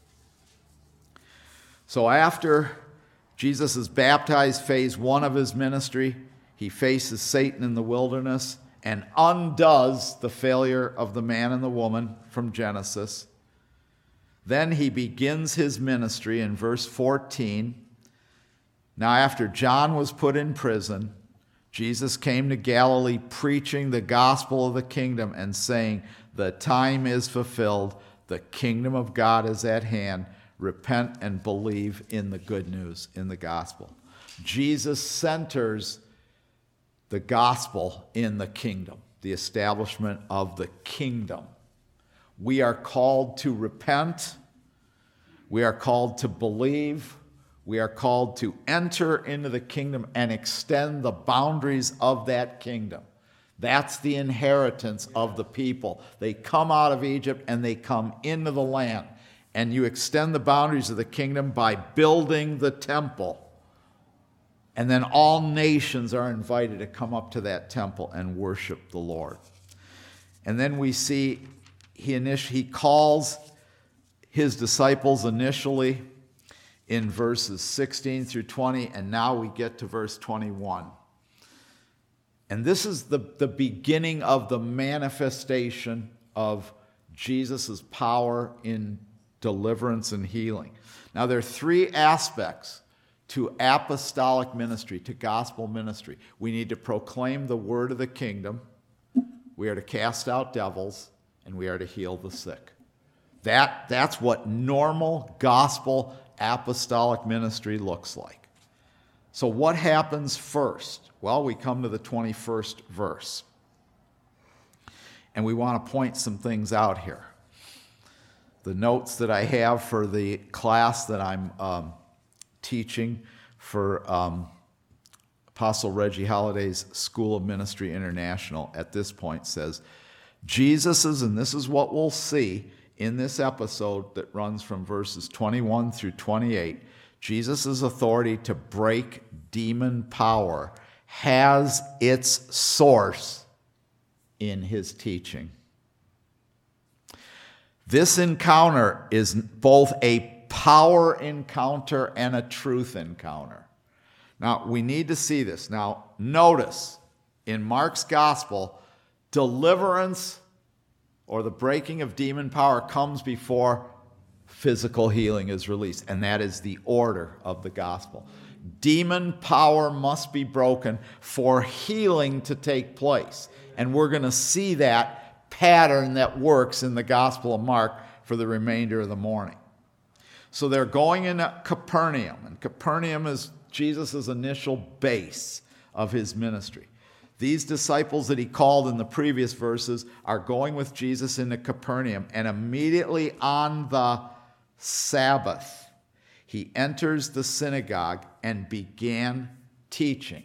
So after Jesus is baptized, phase one of his ministry, he faces Satan in the wilderness and undoes the failure of the man and the woman from Genesis. Then he begins his ministry in verse fourteen. Now, after John was put in prison, Jesus came to Galilee preaching the gospel of the kingdom and saying, "The time is fulfilled, the kingdom of God is at hand. Repent and believe in the good news," in the gospel. Jesus centers the gospel in the kingdom, the establishment of the kingdom. We are called to repent. We are called to believe. We are called to enter into the kingdom and extend the boundaries of that kingdom. That's the inheritance of the people. They come out of Egypt and they come into the land. And you extend the boundaries of the kingdom by building the temple. And then all nations are invited to come up to that temple and worship the Lord. And then we see he, init- he calls his disciples initially in verses sixteen through twenty, and now we get to verse twenty-one. And this is the, the beginning of the manifestation of Jesus' power in deliverance and healing. Now, there are three aspects to apostolic ministry, to gospel ministry. We need to proclaim the word of the kingdom, we are to cast out devils, and we are to heal the sick. That, that's what normal gospel apostolic ministry looks like. So what happens first? Well, we come to the twenty-first verse. And we want to point some things out here. The notes that I have for the class that I'm um, teaching for um, Apostle Reggie Holliday's School of Ministry International at this point says, Jesus's, and this is what we'll see in this episode that runs from verses twenty-one through twenty-eight, Jesus' authority to break demon power has its source in his teaching. This encounter is both a power encounter and a truth encounter. Now, we need to see this. Now, notice, in Mark's gospel, deliverance or the breaking of demon power comes before physical healing is released, and that is the order of the gospel. Demon power must be broken for healing to take place. And we're going to see that pattern that works in the Gospel of Mark for the remainder of the morning. So they're going into Capernaum, and Capernaum is Jesus' initial base of his ministry. These disciples that he called in the previous verses are going with Jesus into Capernaum, and immediately on the Sabbath, he enters the synagogue and began teaching.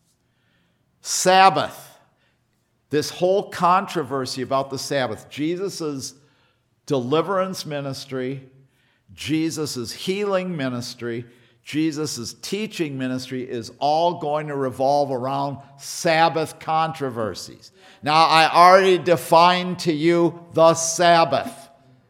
Sabbath, this whole controversy about the Sabbath, Jesus' deliverance ministry, Jesus' healing ministry, Jesus' teaching ministry is all going to revolve around Sabbath controversies. Now, I already defined to you the Sabbath.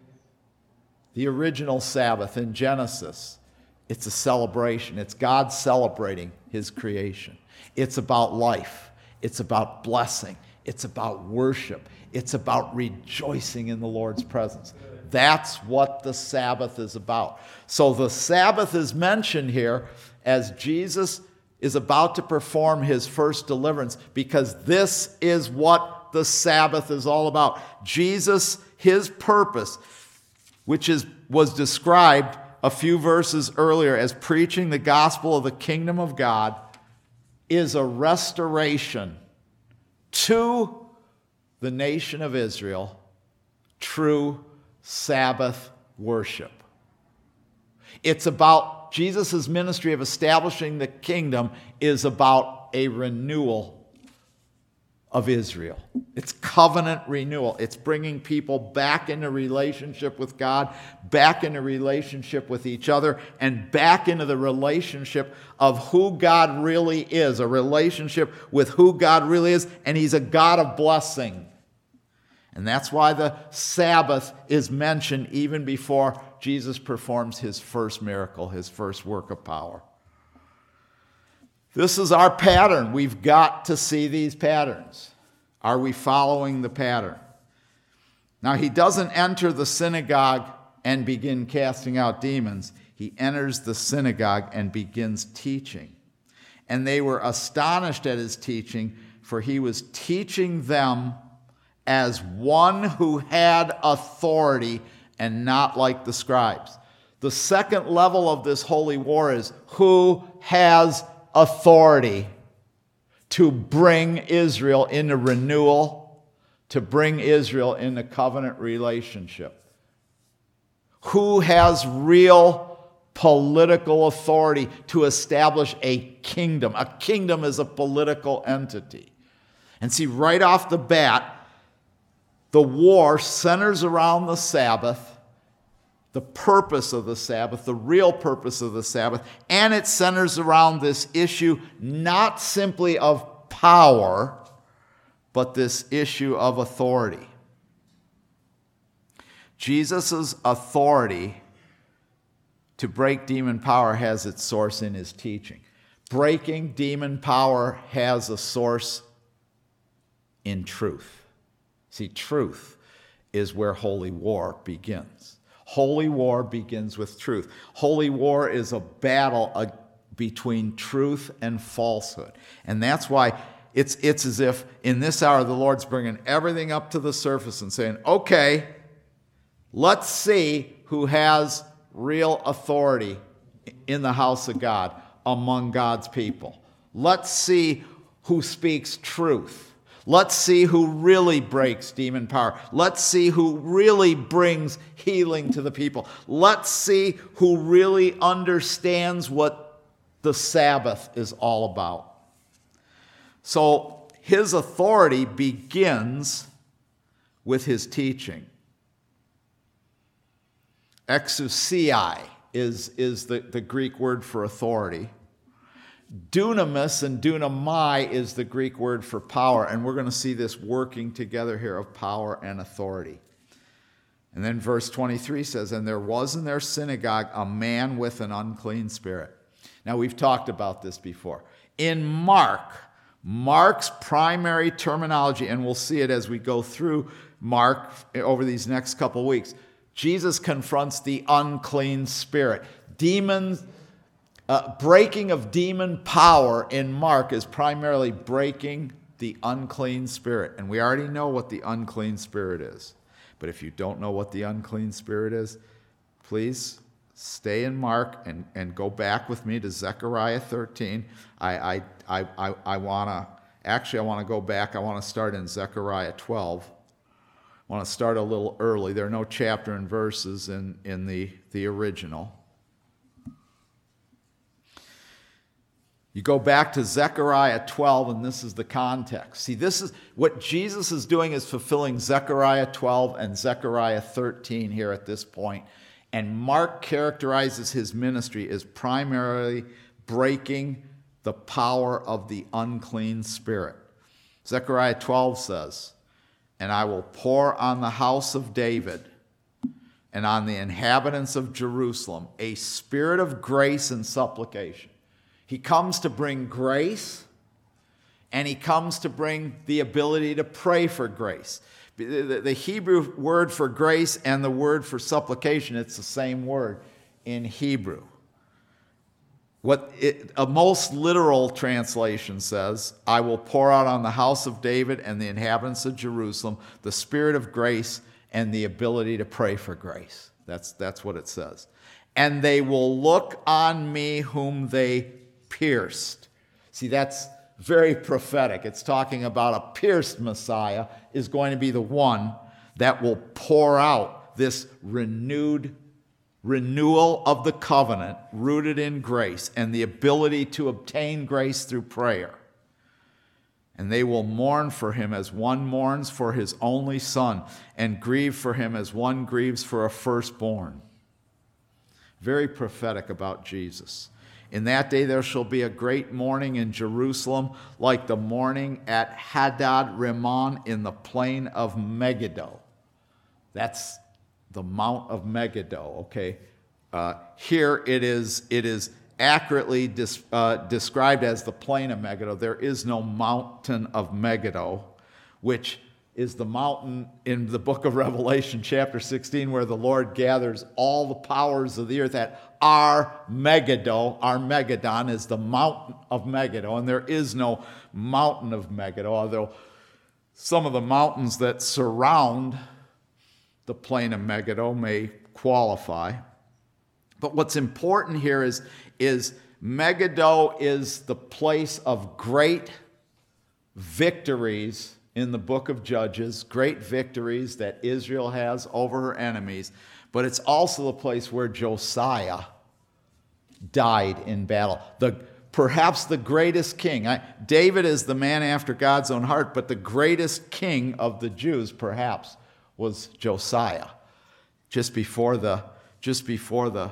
The original Sabbath in Genesis. It's a celebration. It's God celebrating his creation. It's about life. It's about blessing. It's about worship. It's about rejoicing in the Lord's presence. That's what the Sabbath is about. So the Sabbath is mentioned here as Jesus is about to perform his first deliverance, because this is what the Sabbath is all about. Jesus, his purpose, which is was described a few verses earlier as preaching the gospel of the kingdom of God, is a restoration to the nation of Israel, true Sabbath worship. It's about Jesus' ministry of establishing the kingdom is about a renewal of Israel. It's covenant renewal. It's bringing people back into relationship with God, back into relationship with each other, and back into the relationship of who God really is, a relationship with who God really is, and he's a God of blessing. And that's why the Sabbath is mentioned even before Jesus performs his first miracle, his first work of power. This is our pattern. We've got to see these patterns. Are we following the pattern? Now, he doesn't enter the synagogue and begin casting out demons. He enters the synagogue and begins teaching. And they were astonished at his teaching, for he was teaching them as one who had authority and not like the scribes. The second level of this holy war is who has authority to bring Israel into renewal, to bring Israel into covenant relationship. Who has real political authority to establish a kingdom? A kingdom is a political entity. And see, right off the bat, the war centers around the Sabbath, the purpose of the Sabbath, the real purpose of the Sabbath, and it centers around this issue not simply of power, but this issue of authority. Jesus' authority to break demon power has its source in his teaching. Breaking demon power has a source in truth. See, truth is where holy war begins. Holy war begins with truth. Holy war is a battle between truth and falsehood. And that's why it's, it's as if in this hour the Lord's bringing everything up to the surface and saying, okay, let's see who has real authority in the house of God among God's people. Let's see who speaks truth. Let's see who really breaks demon power. Let's see who really brings healing to the people. Let's see who really understands what the Sabbath is all about. So his authority begins with his teaching. Exousiai is, is the, the Greek word for authority. Dunamis and dunamai is the Greek word for power, and we're going to see this working together here of power and authority. And then verse twenty-three says, and there was in their synagogue a man with an unclean spirit. Now, we've talked about this before. In Mark, Mark's primary terminology, and we'll see it as we go through Mark over these next couple weeks, Jesus confronts the unclean spirit. Demons Uh, breaking of demon power in Mark is primarily breaking the unclean spirit. And we already know what the unclean spirit is. But if you don't know what the unclean spirit is, please stay in Mark and, and go back with me to Zechariah thirteen. I, I, I, I, I want to, actually I want to go back. I want to start in Zechariah twelve. I want to start a little early. There are no chapter and verses in, in the, the original. You go back to Zechariah twelve, and this is the context. See, this is what Jesus is doing is fulfilling Zechariah twelve and Zechariah thirteen here at this point. And Mark characterizes his ministry as primarily breaking the power of the unclean spirit. Zechariah twelve says, "And I will pour on the house of David and on the inhabitants of Jerusalem a spirit of grace and supplication." He comes to bring grace, and he comes to bring the ability to pray for grace. The, the Hebrew word for grace and the word for supplication, it's the same word in Hebrew. What it, a most literal translation says, "I will pour out on the house of David and the inhabitants of Jerusalem the spirit of grace and the ability to pray for grace." That's, that's what it says. "And they will look on me whom they pierced." See, that's very prophetic. It's talking about a pierced Messiah is going to be the one that will pour out this renewed renewal of the covenant rooted in grace and the ability to obtain grace through prayer. "And they will mourn for him as one mourns for his only son, and grieve for him as one grieves for a firstborn." Very prophetic about Jesus. "In that day there shall be a great mourning in Jerusalem, like the mourning at Hadad Rimmon in the plain of Megiddo." That's the Mount of Megiddo, okay? Uh, here it is, it is accurately dis, uh, described as the plain of Megiddo. There is no mountain of Megiddo, which is the mountain in the book of Revelation, chapter sixteen, where the Lord gathers all the powers of the earth at Ar-Megiddo. Armageddon is the mountain of Megiddo, and there is no mountain of Megiddo, although some of the mountains that surround the plain of Megiddo may qualify. But what's important here is, is Megiddo is the place of great victories in the book of Judges, great victories that Israel has over her enemies, but it's also the place where Josiah died in battle. The, perhaps the greatest king. I, David is the man after God's own heart, but the greatest king of the Jews perhaps was Josiah. Just before the, just before the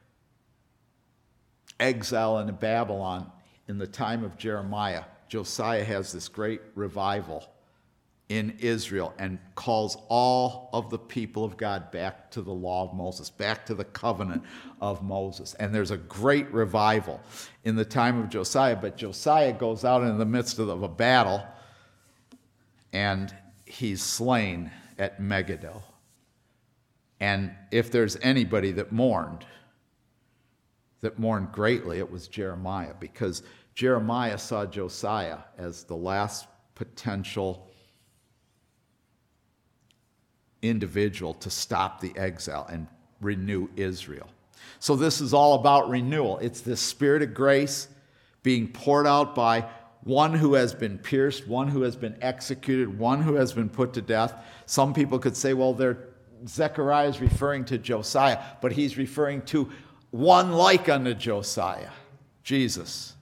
exile into Babylon, in the time of Jeremiah, Josiah has this great revival in Israel and calls all of the people of God back to the law of Moses, back to the covenant of Moses. And there's a great revival in the time of Josiah, but Josiah goes out in the midst of a battle and he's slain at Megiddo. And if there's anybody that mourned, that mourned greatly, it was Jeremiah, because Jeremiah saw Josiah as the last potential individual to stop the exile and renew Israel. So this is all about renewal. It's this spirit of grace being poured out by one who has been pierced, one who has been executed, one who has been put to death. Some people could say, well, Zechariah is referring to Josiah, but he's referring to one like unto Josiah, Jesus.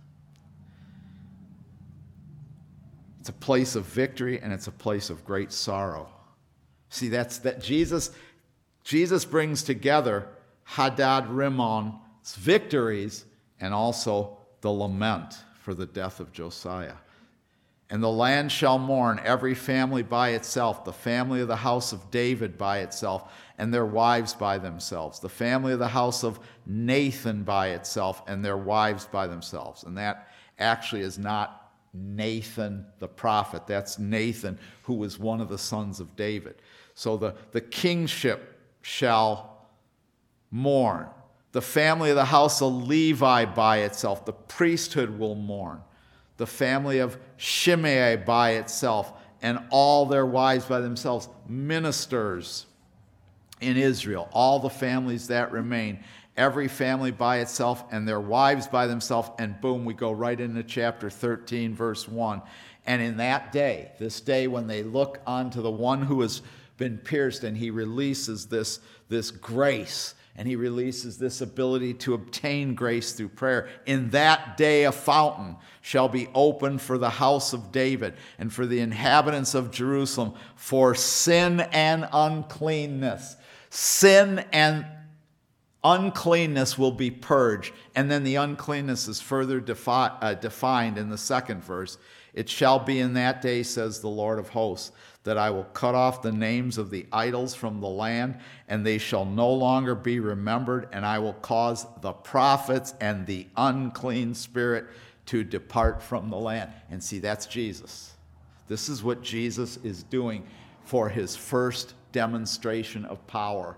It's a place of victory and it's a place of great sorrow. See, that's that Jesus, Jesus brings together Hadad Rimmon's victories and also the lament for the death of Josiah. "And the land shall mourn, every family by itself, the family of the house of David by itself, and their wives by themselves, the family of the house of Nathan by itself, and their wives by themselves." And that actually is not Nathan the prophet. That's Nathan, who was one of the sons of David. So the, the kingship shall mourn. The family of the house of Levi by itself, the priesthood will mourn. The family of Shimei by itself, and all their wives by themselves, ministers in Israel, all the families that remain, every family by itself and their wives by themselves, and boom, we go right into chapter thirteen, verse one. And in that day, this day when they look unto the one who has been pierced, and he releases this, this grace, and he releases this ability to obtain grace through prayer. In that day a fountain shall be opened for the house of David and for the inhabitants of Jerusalem for sin and uncleanness. Sin and uncleanness will be purged. And then the uncleanness is further defi- uh, defined in the second verse. It shall be in that day, says the Lord of hosts, that I will cut off the names of the idols from the land, and they shall no longer be remembered, and I will cause the prophets and the unclean spirit to depart from the land. And see, that's Jesus. This is what Jesus is doing for his first demonstration of power.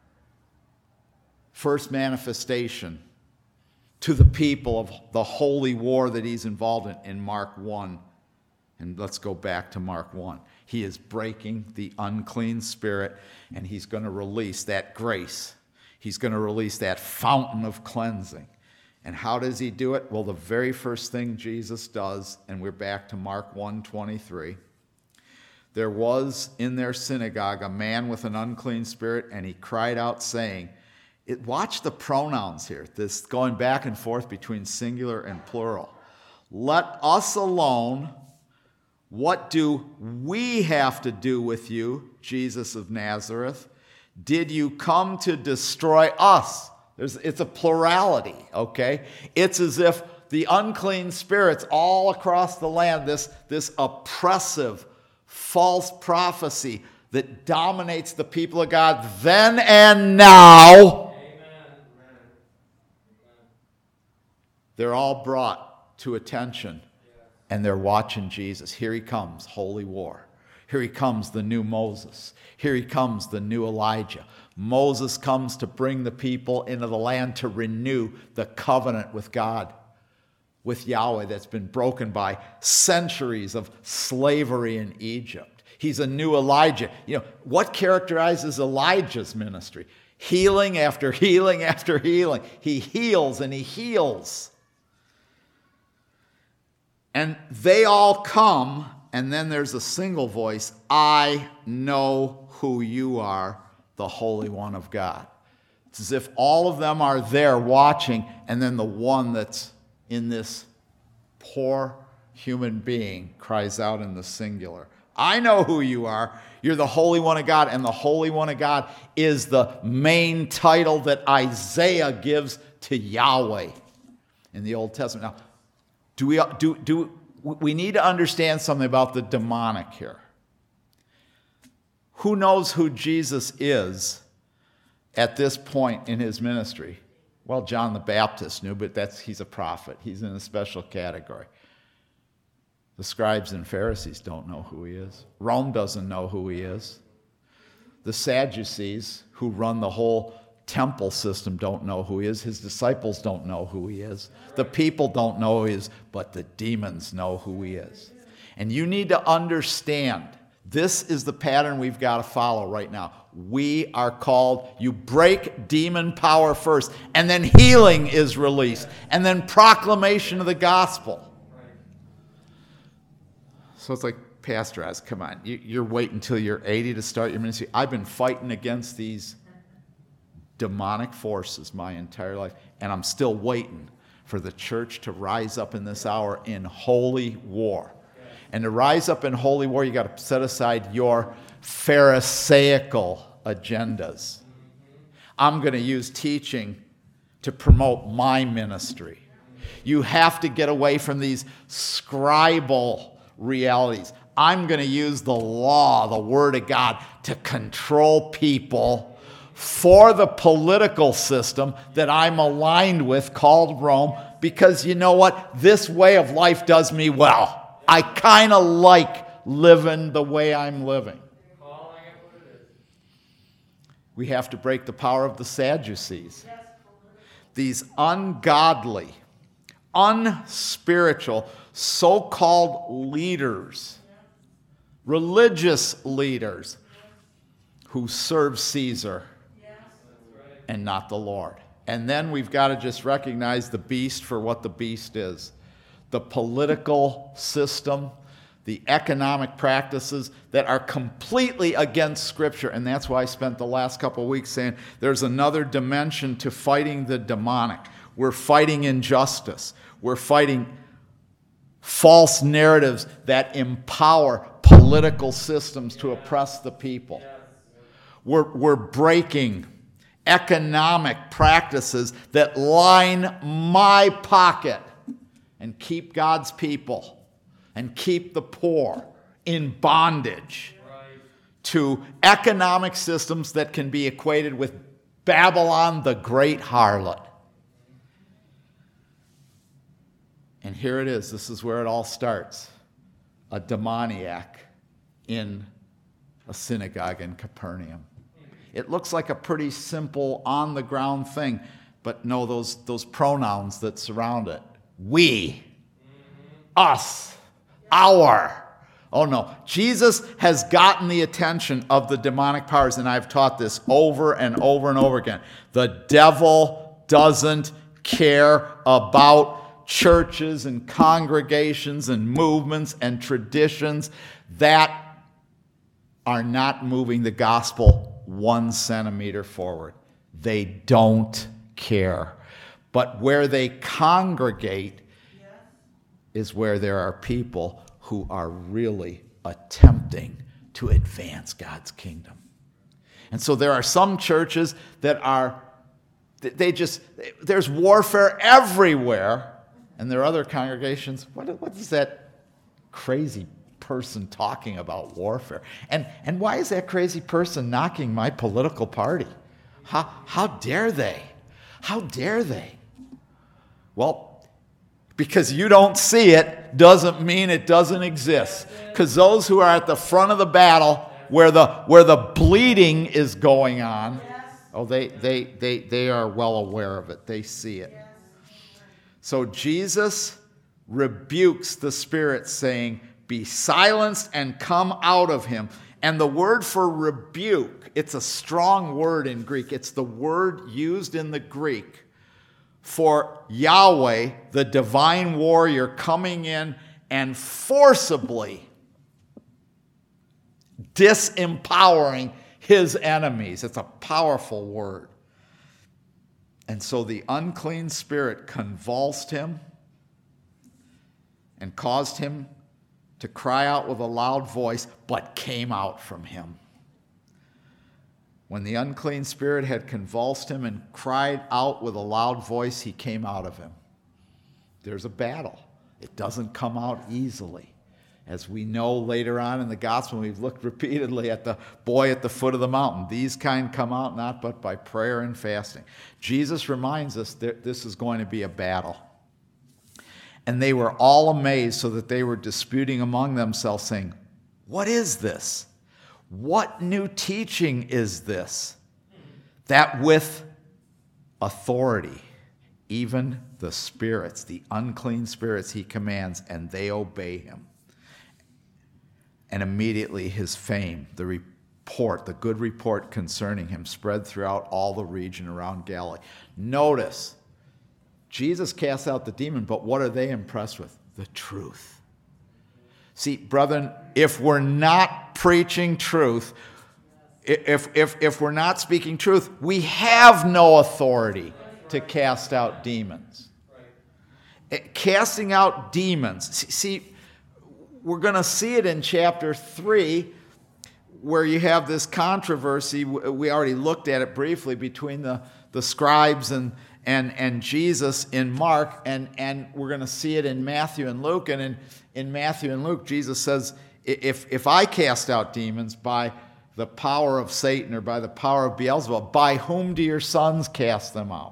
First manifestation to the people of the holy war that he's involved in in Mark one. And let's go back to Mark one. He is breaking the unclean spirit, and he's going to release that grace. He's going to release that fountain of cleansing. And how does he do it? Well, the very first thing Jesus does, and we're back to Mark one twenty-three. There was in their synagogue a man with an unclean spirit, and he cried out, saying, it, watch the pronouns here, this going back and forth between singular and plural. Let us alone. What do we have to do with you, Jesus of Nazareth? Did you come to destroy us? There's, it's a plurality, okay? It's as if the unclean spirits all across the land, this, this oppressive, false prophecy that dominates the people of God then and now, Amen. They're all brought to attention. And they're watching Jesus. Here he comes, holy war. Here he comes, the new Moses. Here he comes, the new Elijah. Moses comes to bring the people into the land to renew the covenant with God, with Yahweh, that's been broken by centuries of slavery in Egypt. He's a new Elijah. You know, what characterizes Elijah's ministry? Healing after healing after healing. He heals and he heals. And they all come, and then there's a single voice, I know who you are, the Holy One of God. It's as if all of them are there watching, and then the one that's in this poor human being cries out in the singular, I know who you are. You're the Holy One of God, and the Holy One of God is the main title that Isaiah gives to Yahweh in the Old Testament. Now, Do we, do, do, we need to understand something about the demonic here. Who knows who Jesus is at this point in his ministry? Well, John the Baptist knew, but that's, he's a prophet. He's in a special category. The scribes and Pharisees don't know who he is. Rome doesn't know who he is. The Sadducees, who run the whole temple system, don't know who he is. His disciples don't know who he is. The people don't know who he is, but the demons know who he is. And you need to understand, this is the pattern we've got to follow right now. We are called, you break demon power first, and then healing is released, and then proclamation of the gospel. So it's like, Pastor Oz, come on, you, you're waiting until you're eighty to start your ministry. I've been fighting against these demonic forces my entire life, and I'm still waiting for the church to rise up in this hour in holy war. And to rise up in holy war, you got to set aside your Pharisaical agendas. I'm going to use teaching to promote my ministry. You have to get away from these scribal realities. I'm going to use the law, the Word of God, to control people for the political system that I'm aligned with, called Rome, because you know what? This way of life does me well. I kind of like living the way I'm living. We have to break the power of the Sadducees. these ungodly, unspiritual, so-called leaders, religious leaders who serve Caesar and not the Lord. And then we've got to just recognize the beast for what the beast is. The political system, the economic practices that are completely against Scripture. And that's why I spent the last couple of weeks saying there's another dimension to fighting the demonic. We're fighting injustice. We're fighting false narratives that empower political systems to oppress the people. We're, we're breaking economic practices that line my pocket and keep God's people and keep the poor in bondage to economic systems that can be equated with Babylon, the great harlot. And here it is. This is where it all starts. A demoniac in a synagogue in Capernaum. It looks like a pretty simple, on-the-ground thing, but no, those, those pronouns that surround it. We, us, our. Oh no, Jesus has gotten the attention of the demonic powers, and I've taught this over and over and over again. The devil doesn't care about churches and congregations and movements and traditions that are not moving the gospel one centimeter forward. They don't care. But where they congregate is where there are people who are really attempting to advance God's kingdom. And so there are some churches that are, they just, there's warfare everywhere. And there are other congregations, what, what is that crazy person talking about warfare? And and why is that crazy person knocking my political party? How how dare they? How dare they? Well, because you don't see it doesn't mean it doesn't exist. Because those who are at the front of the battle, where the where the bleeding is going on, oh, they they they they are well aware of it. They see it. So Jesus rebukes the spirit, saying, "Be silenced and come out of him." And the word for rebuke, it's a strong word in Greek. It's the word used in the Greek for Yahweh, the divine warrior, coming in and forcibly disempowering his enemies. It's a powerful word. And so the unclean spirit convulsed him and caused him to cry out with a loud voice, but came out from him. When the unclean spirit had convulsed him and cried out with a loud voice, he came out of him. There's a battle. It doesn't come out easily. As we know later on in the gospel, we've looked repeatedly at the boy at the foot of the mountain. These kind come out not but by prayer and fasting. Jesus reminds us that this is going to be a battle. And they were all amazed, so that they were disputing among themselves, saying, "What is this? What new teaching is this? That with authority, even the spirits, the unclean spirits, he commands, and they obey him." And immediately his fame, the report, the good report concerning him, spread throughout all the region around Galilee. Notice, Jesus casts out the demon, but what are they impressed with? The truth. See, brethren, if we're not preaching truth, if, if, if we're not speaking truth, we have no authority to cast out demons. Casting out demons. See, we're going to see it in chapter three, where you have this controversy. We already looked at it briefly between the, the scribes and, and, and Jesus in Mark, and, and we're going to see it in Matthew and Luke. And in, in Matthew and Luke, Jesus says, if, if I cast out demons by the power of Satan or by the power of Beelzebub, by whom do your sons cast them out?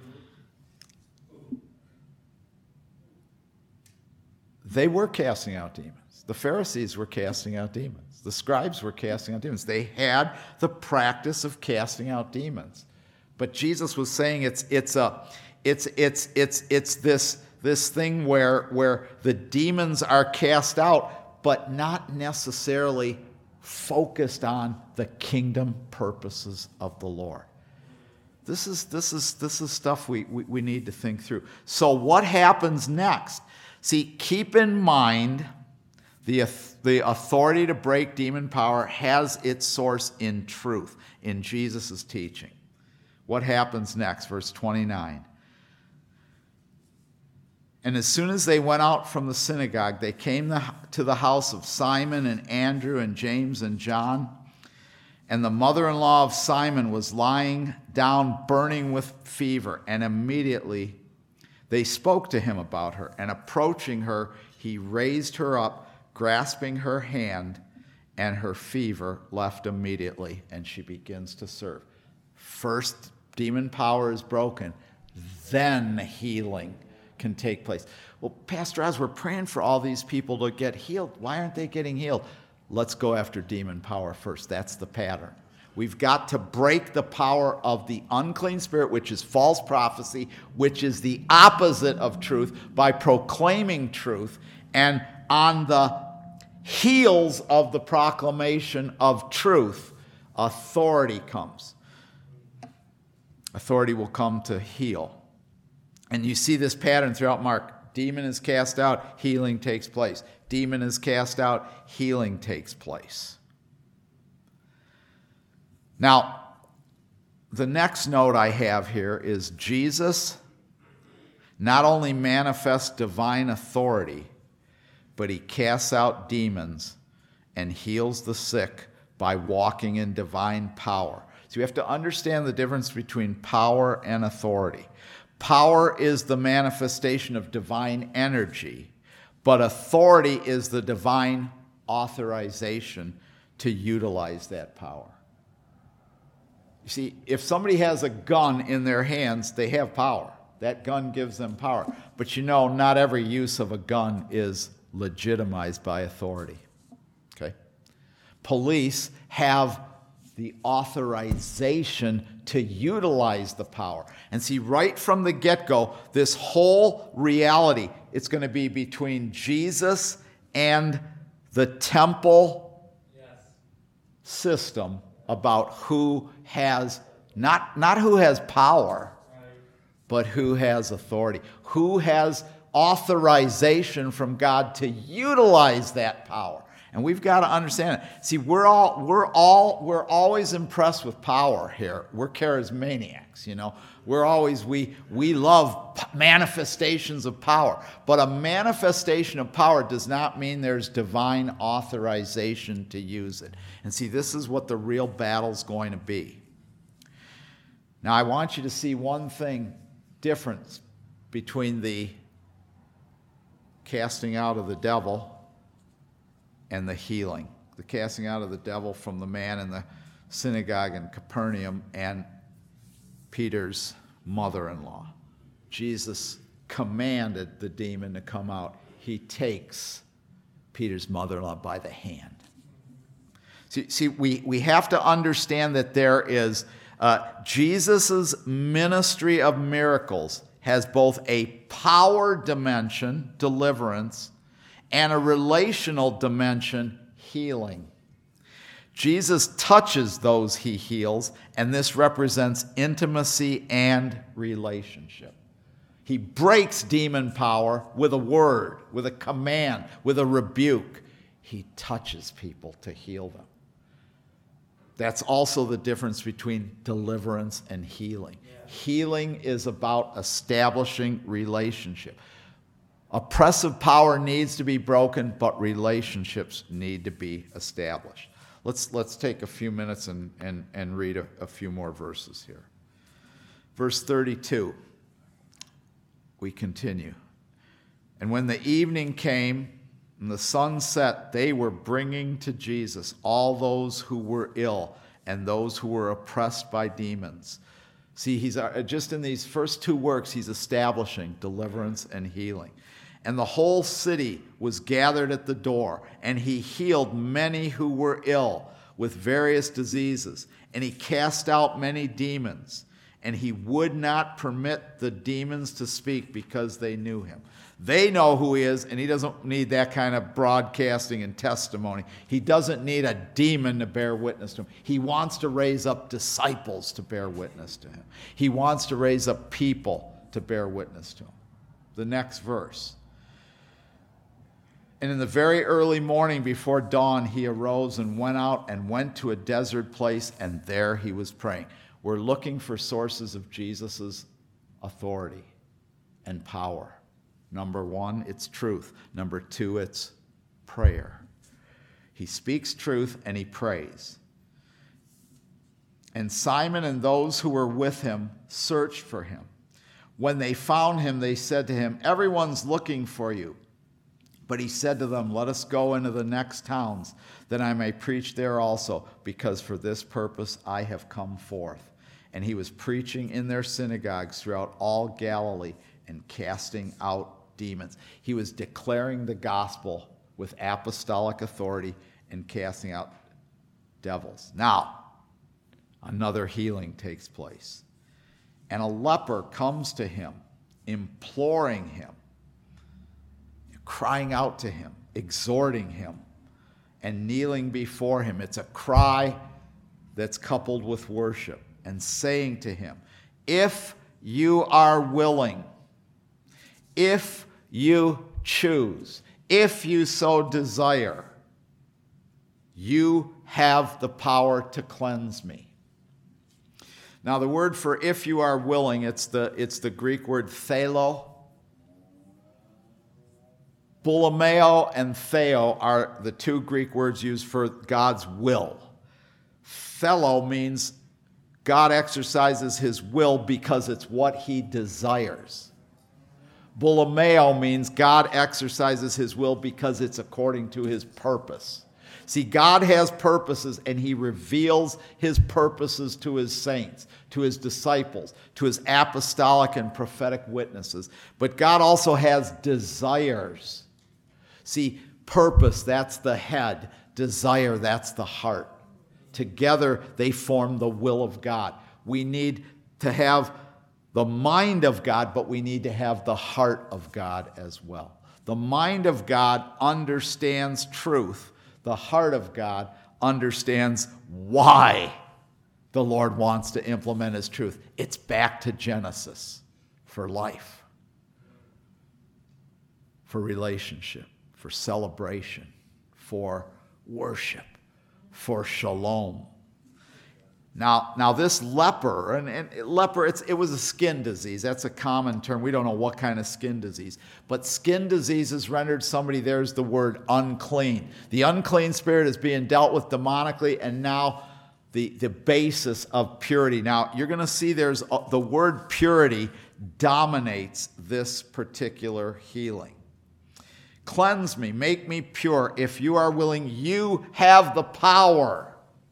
They were casting out demons. The Pharisees were casting out demons. The scribes were casting out demons. They had the practice of casting out demons. But Jesus was saying it's, it's, a, It's it's it's it's this this thing where where the demons are cast out, but not necessarily focused on the kingdom purposes of the Lord. This is this is this is stuff we, we, we need to think through. So what happens next? See, keep in mind the, the authority to break demon power has its source in truth, in Jesus' teaching. What happens next? Verse twenty-nine. And as soon as they went out from the synagogue, they came to the house of Simon and Andrew and James and John. And the mother-in-law of Simon was lying down, burning with fever. And immediately they spoke to him about her. And approaching her, he raised her up, grasping her hand, and her fever left immediately, and she begins to serve. First, demon power is broken, then healing can take place. Well, Pastor, as we're praying for all these people to get healed, why aren't they getting healed? Let's go after demon power first. That's the pattern. We've got to break the power of the unclean spirit, which is false prophecy, which is the opposite of truth, by proclaiming truth. And on the heels of the proclamation of truth, authority comes. Authority will come to heal. And you see this pattern throughout Mark. Demon is cast out, healing takes place. Demon is cast out, healing takes place. Now, the next note I have here is Jesus not only manifests divine authority, but he casts out demons and heals the sick by walking in divine power. So you have to understand the difference between power and authority. Power is the manifestation of divine energy, but authority is the divine authorization to utilize that power. You see, if somebody has a gun in their hands, they have power. That gun gives them power. But you know, not every use of a gun is legitimized by authority. Okay? Police have the authorization to utilize the power. And see, right from the get-go, this whole reality, it's going to be between Jesus and the temple yes. system about who has, not, not who has power, right. but who has authority, who has authorization from God to utilize that power. And we've got to understand it. See, we're all we're all we're always impressed with power here. We're charismaniacs, you know. We're always we we love manifestations of power. But a manifestation of power does not mean there's divine authorization to use it. And see, this is what the real battle's going to be. Now, I want you to see one thing difference between the casting out of the devil and the healing. The casting out of the devil from the man in the synagogue in Capernaum and Peter's mother-in-law. Jesus commanded the demon to come out. He takes Peter's mother-in-law by the hand. See, see we, we have to understand that there is uh, Jesus' ministry of miracles has both a power dimension, deliverance, and a relational dimension, healing. Jesus touches those he heals, and this represents intimacy and relationship. He breaks demon power with a word, with a command, with a rebuke. He touches people to heal them. That's also the difference between deliverance and healing. Yeah. Healing is about establishing relationship. Oppressive power needs to be broken, but relationships need to be established. Let's, let's take a few minutes and, and, and read a, a few more verses here. Verse thirty-two, we continue. And when the evening came and the sun set, they were bringing to Jesus all those who were ill and those who were oppressed by demons. See, he's just in these first two works, he's establishing deliverance and healing. And the whole city was gathered at the door, and he healed many who were ill with various diseases, and he cast out many demons, and he would not permit the demons to speak because they knew him. They know who he is, and he doesn't need that kind of broadcasting and testimony. He doesn't need a demon to bear witness to him. He wants to raise up disciples to bear witness to him. He wants to raise up people to bear witness to him. The next verse. And in the very early morning before dawn, he arose and went out and went to a desert place, and there he was praying. We're looking for sources of Jesus' authority and power. Number one, it's truth. Number two, it's prayer. He speaks truth and he prays. And Simon and those who were with him searched for him. When they found him, they said to him, "Everyone's looking for you." But he said to them, "Let us go into the next towns, that I may preach there also, because for this purpose I have come forth." And he was preaching in their synagogues throughout all Galilee and casting out demons. He was declaring the gospel with apostolic authority and casting out devils. Now, another healing takes place. And a leper comes to him, imploring him, crying out to him, exhorting him, and kneeling before him. It's a cry that's coupled with worship, and saying to him, "If you are willing, if you choose, if you so desire, you have the power to cleanse me." Now, the word for "if you are willing," it's the, it's the Greek word thelo. Bulimeo and theo are the two Greek words used for God's will. Thelo means God exercises his will because it's what he desires. Bulimeo means God exercises his will because it's according to his purpose. See, God has purposes, and he reveals his purposes to his saints, to his disciples, to his apostolic and prophetic witnesses. But God also has desires. See, purpose, that's the head. Desire, that's the heart. Together, they form the will of God. We need to have the mind of God, but we need to have the heart of God as well. The mind of God understands truth. The heart of God understands why the Lord wants to implement his truth. It's back to Genesis for life, for relationship, for celebration, for worship, for shalom. Now, now this leper, and, and leper, it's, it was a skin disease. That's a common term. We don't know what kind of skin disease. But skin disease has rendered somebody, there's the word, unclean. The unclean spirit is being dealt with demonically, and now the, the basis of purity. Now, you're going to see there's a, the word purity dominates this particular healing. Cleanse me, make me pure. If you are willing, you have the power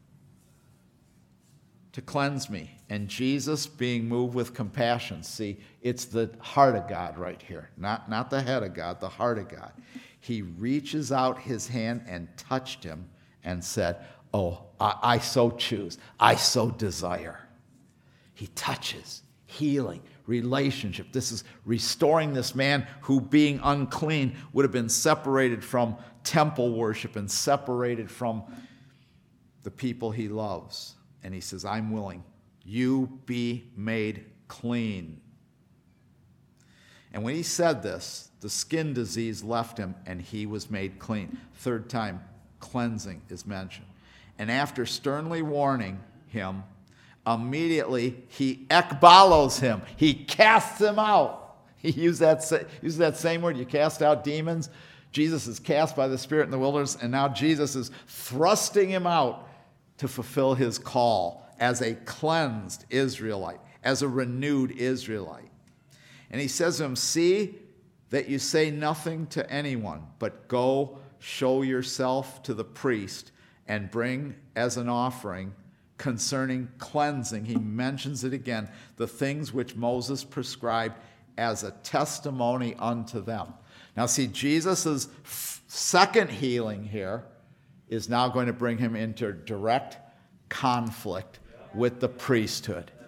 to cleanse me. And Jesus, being moved with compassion, see, it's the heart of God right here, not, not the head of God, the heart of God. He reaches out his hand and touched him and said, "Oh, I, I so choose, I so desire." He touches, healing, relationship. This is restoring this man who, being unclean, would have been separated from temple worship and separated from the people he loves. And he says, "I'm willing. You be made clean." And when he said this, the skin disease left him, and he was made clean. Third time, cleansing is mentioned. And after sternly warning him, immediately he ekbalos him. He casts him out. He used that, used that same word. You cast out demons. Jesus is cast by the Spirit in the wilderness, and now Jesus is thrusting him out to fulfill his call as a cleansed Israelite, as a renewed Israelite. And he says to him, "See that you say nothing to anyone, but go show yourself to the priest and bring as an offering concerning cleansing." He mentions it again, "the things which Moses prescribed as a testimony unto them." Now see, Jesus' second healing here is now going to bring him into direct conflict with the priesthood.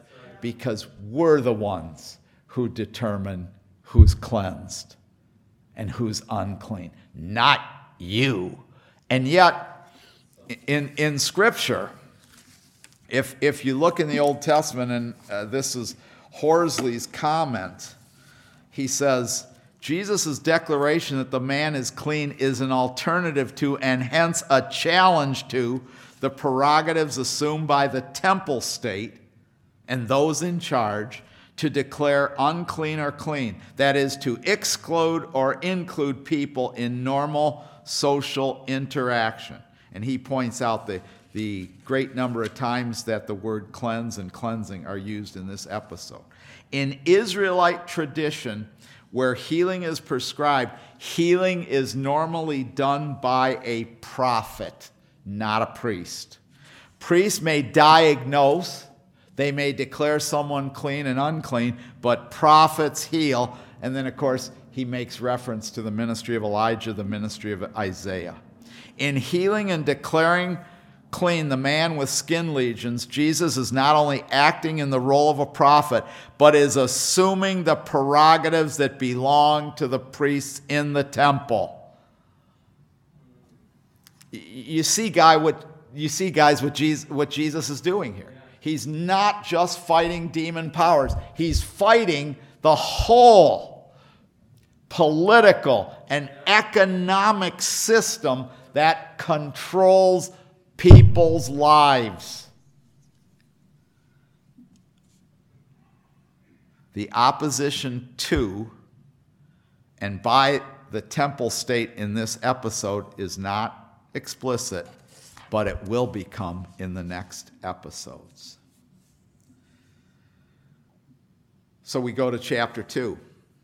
because we're the ones who determine who's cleansed and who's unclean, not you. And yet, in, in Scripture, if, if you look in the Old Testament, and uh, this is Horsley's comment, he says, Jesus' declaration that the man is clean is an alternative to, and hence a challenge to, the prerogatives assumed by the temple state and those in charge to declare unclean or clean. That is, to exclude or include people in normal social interaction. And he points out the, the great number of times that the word cleanse and cleansing are used in this episode. In Israelite tradition, where healing is prescribed, healing is normally done by a prophet, not a priest. Priests may diagnose, they may declare someone clean and unclean, but prophets heal. And then, of course, he makes reference to the ministry of Elijah, the ministry of Isaiah. In healing and declaring clean the man with skin lesions, Jesus is not only acting in the role of a prophet, but is assuming the prerogatives that belong to the priests in the temple. You see, guy, what you see, guys, what Jesus, what Jesus is doing here. He's not just fighting demon powers. He's fighting the whole political and economic system that controls people's lives. The opposition to and by the temple state in this episode is not explicit, but it will become in the next episodes. So we go to chapter two.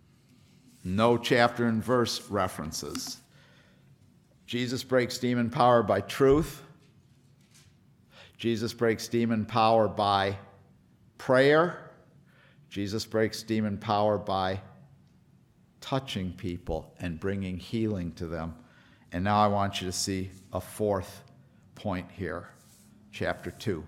No chapter and verse references. Jesus breaks demon power by truth. Jesus breaks demon power by prayer. Jesus breaks demon power by touching people and bringing healing to them. And now I want you to see a fourth point here, chapter two.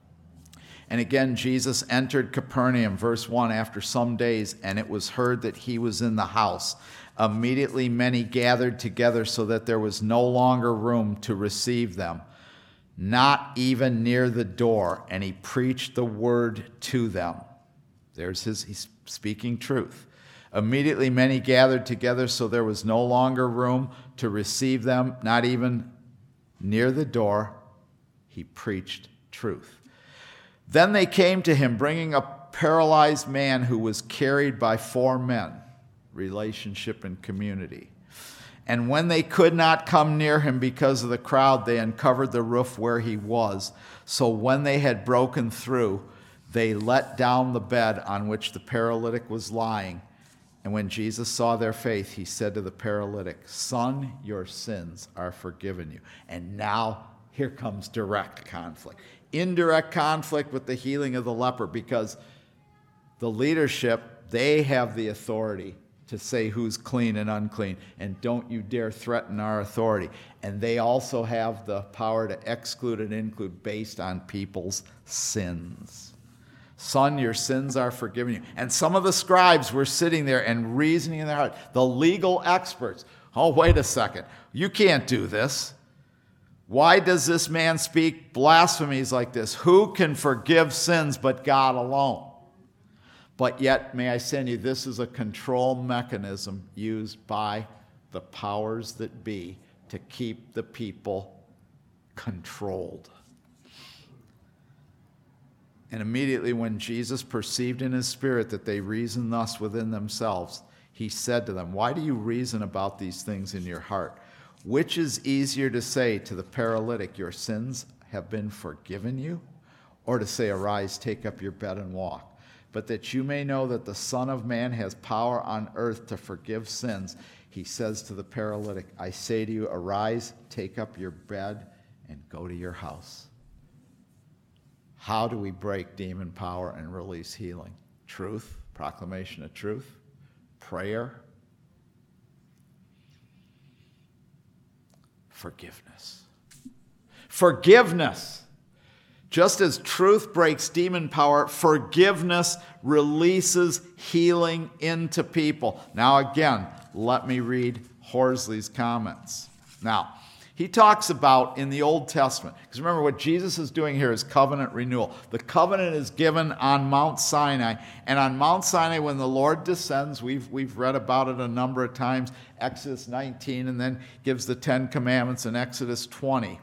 And again, Jesus entered Capernaum, verse one, after some days, and it was heard that he was in the house. Immediately many gathered together so that there was no longer room to receive them, not even near the door, and he preached the word to them. There's his, he's speaking truth. Immediately many gathered together so there was no longer room to receive them, not even near the door. He preached truth. Then they came to him, bringing a paralyzed man who was carried by four men, relationship and community. And when they could not come near him because of the crowd, they uncovered the roof where he was. So when they had broken through, they let down the bed on which the paralytic was lying. And when Jesus saw their faith, he said to the paralytic, "Son, your sins are forgiven you." And now here comes direct conflict. Indirect conflict with the healing of the leper, because the leadership, they have the authority to say who's clean and unclean, and don't you dare threaten our authority. And they also have the power to exclude and include based on people's sins. Son, your sins are forgiven you. And some of the scribes were sitting there and reasoning in their heart, the legal experts. Oh, wait a second. You can't do this. Why does this man speak blasphemies like this? Who can forgive sins but God alone? But yet, may I send you, this is a control mechanism used by the powers that be to keep the people controlled. And immediately when Jesus perceived in his spirit that they reasoned thus within themselves, he said to them, "Why do you reason about these things in your heart? Which is easier to say to the paralytic, 'Your sins have been forgiven you,' or to say, 'Arise, take up your bed and walk'? But that you may know that the Son of Man has power on earth to forgive sins," he says to the paralytic, "I say to you, arise, take up your bed, and go to your house." How do we break demon power and release healing? Truth, proclamation of truth, prayer, forgiveness. Forgiveness. Just as truth breaks demon power, forgiveness releases healing into people. Now again, let me read Horsley's comments. Now, he talks about in the Old Testament, because remember what Jesus is doing here is covenant renewal. The covenant is given on Mount Sinai, and on Mount Sinai when the Lord descends, we've, we've read about it a number of times, Exodus nineteen, and then gives the Ten Commandments in Exodus twenty.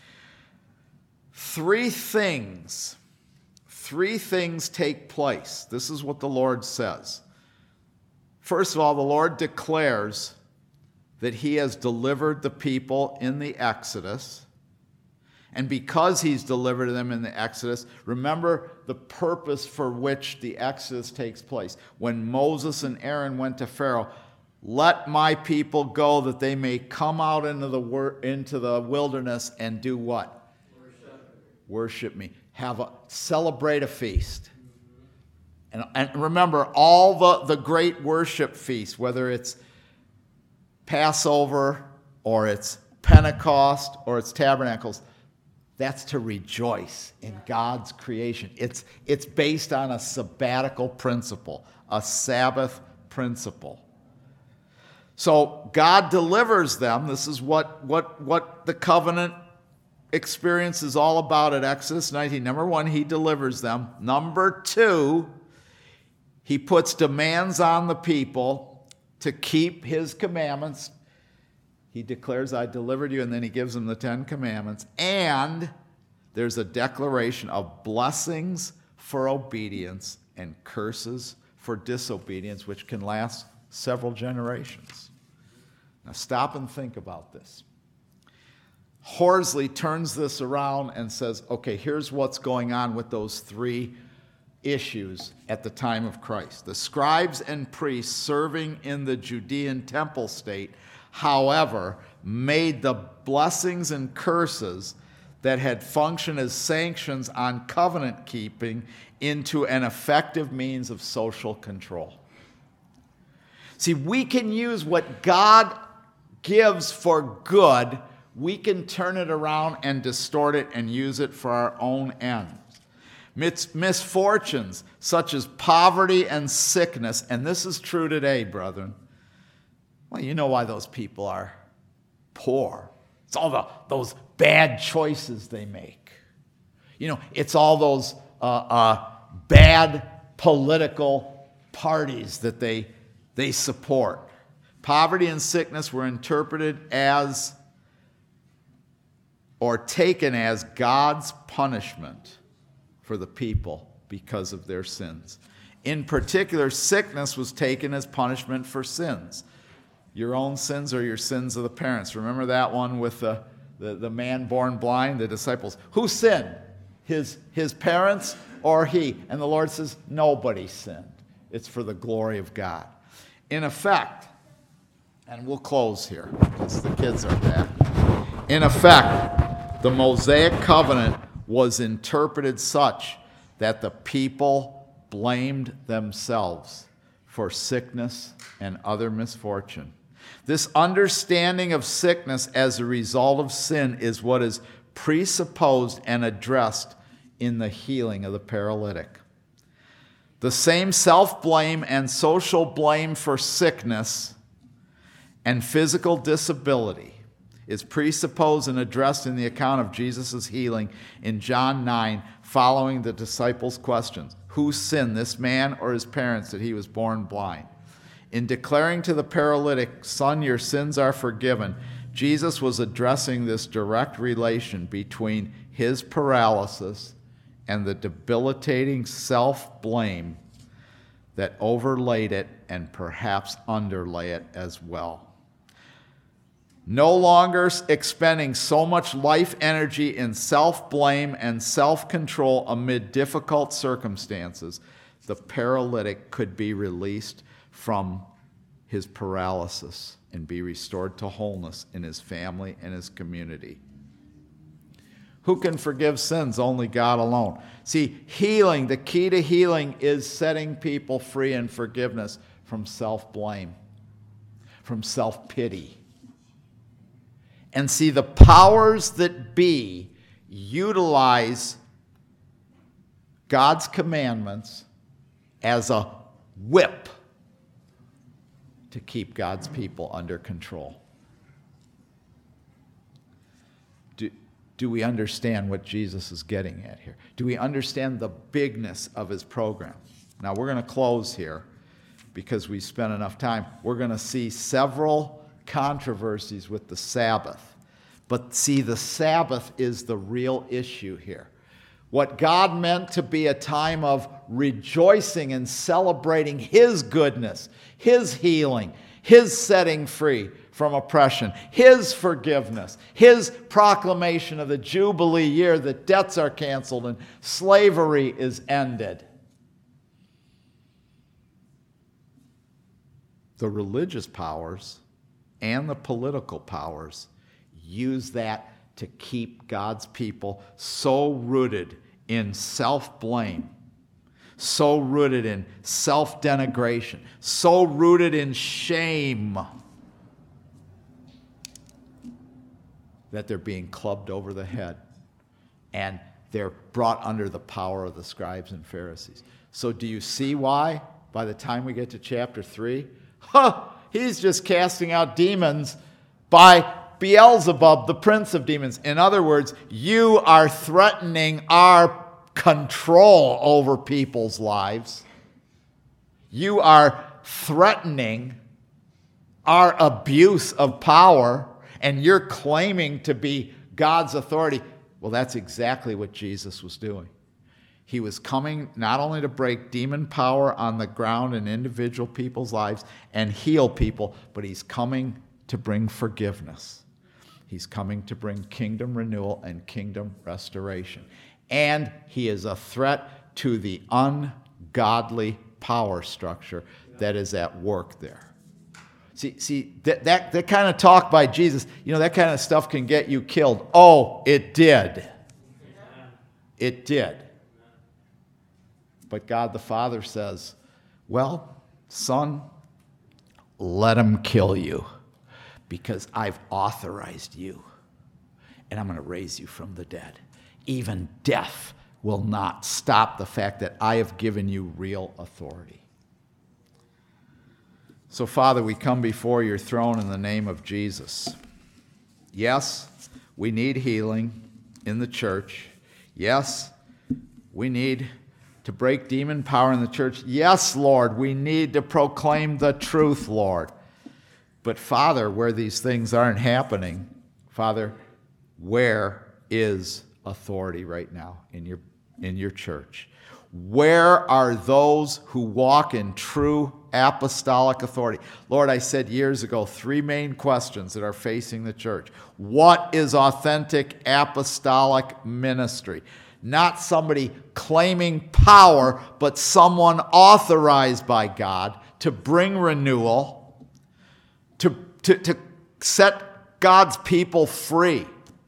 Three things, three things take place. This is what the Lord says. First of all, the Lord declares that he has delivered the people in the Exodus. And because he's delivered them in the Exodus, remember the purpose for which the Exodus takes place. When Moses and Aaron went to Pharaoh, let my people go that they may come out into the, wor- into the wilderness and do what? Worship me. Have a celebrate a feast. And, and remember, all the, the great worship feasts, whether it's Passover or it's Pentecost or it's Tabernacles, that's to rejoice in God's creation. It's, it's based on a sabbatical principle, a Sabbath principle. So God delivers them. This is what, what, what the covenant experience is all about at Exodus nineteen. Number one, he delivers them. Number two, he puts demands on the people to keep his commandments. He declares, I delivered you, and then he gives them the Ten Commandments. And there's a declaration of blessings for obedience and curses for disobedience, which can last several generations. Now stop and think about this. Horsley turns this around and says, okay, here's what's going on with those three issues at the time of Christ. The scribes and priests serving in the Judean temple state, however, made the blessings and curses that had functioned as sanctions on covenant keeping into an effective means of social control. See, we can use what God gives for good, we can turn it around and distort it and use it for our own ends. Mis- misfortunes such as poverty and sickness, and this is true today, brethren. Well, you know why those people are poor. It's all the, those bad choices they make. You know, it's all those uh, uh, bad political parties that they, they support. Poverty and sickness were interpreted as or taken as God's punishment for the people because of their sins. In particular, sickness was taken as punishment for sins. Your own sins or your sins of the parents. Remember that one with the, the, the man born blind, the disciples. Who sinned? His, his parents or he? And the Lord says, nobody sinned. It's for the glory of God. In effect, and we'll close here because the kids are back. In effect, the Mosaic covenant was interpreted such that the people blamed themselves for sickness and other misfortune. This understanding of sickness as a result of sin is what is presupposed and addressed in the healing of the paralytic. The same self-blame and social blame for sickness and physical disability is presupposed and addressed in the account of Jesus' healing in John nine, following the disciples' questions. Who sinned, this man or his parents, that he was born blind? In declaring to the paralytic, son, your sins are forgiven, Jesus was addressing this direct relation between his paralysis and the debilitating self-blame that overlaid it and perhaps underlay it as well. No longer expending so much life energy in self-blame and self-control amid difficult circumstances, the paralytic could be released from his paralysis and be restored to wholeness in his family and his community. Who can forgive sins? Only God alone. See, healing, the key to healing is setting people free in forgiveness from self-blame, from self-pity. And see, the powers that be utilize God's commandments as a whip to keep God's people under control. Do, do we understand what Jesus is getting at here? Do we understand the bigness of his program? Now, we're going to close here because we spent enough time. We're going to see several controversies with the Sabbath. But see, the Sabbath is the real issue here. What God meant to be a time of rejoicing and celebrating his goodness, his healing, his setting free from oppression, his forgiveness, his proclamation of the Jubilee year that debts are canceled and slavery is ended. The religious powers and the political powers use that to keep God's people so rooted in self-blame, so rooted in self-denigration, so rooted in shame that they're being clubbed over the head and they're brought under the power of the scribes and Pharisees. So do you see why, by the time we get to chapter three, huh, he's just casting out demons by Beelzebub, the prince of demons. In other words, you are threatening our control over people's lives. You are threatening our abuse of power, and you're claiming to be God's authority. Well, that's exactly what Jesus was doing. He was coming not only to break demon power on the ground in individual people's lives and heal people, but he's coming to bring forgiveness. He's coming to bring kingdom renewal and kingdom restoration. And he is a threat to the ungodly power structure that is at work there. See, see that, that, that kind of talk by Jesus, you know, that kind of stuff can get you killed. Oh, it did. It did. But God the Father says, well, son, let him kill you, because I've authorized you, and I'm going to raise you from the dead. Even death will not stop the fact that I have given you real authority. So, Father, we come before your throne in the name of Jesus. Yes, we need healing in the church. Yes, we need to break demon power in the church. Yes, Lord, we need to proclaim the truth, Lord. But Father, where these things aren't happening, Father, where is authority right now in your, in your church? Where are those who walk in true apostolic authority? Lord, I said years ago, three main questions that are facing the church. What is authentic apostolic ministry? Not somebody claiming power, but someone authorized by God to bring renewal, To, to, to set God's people free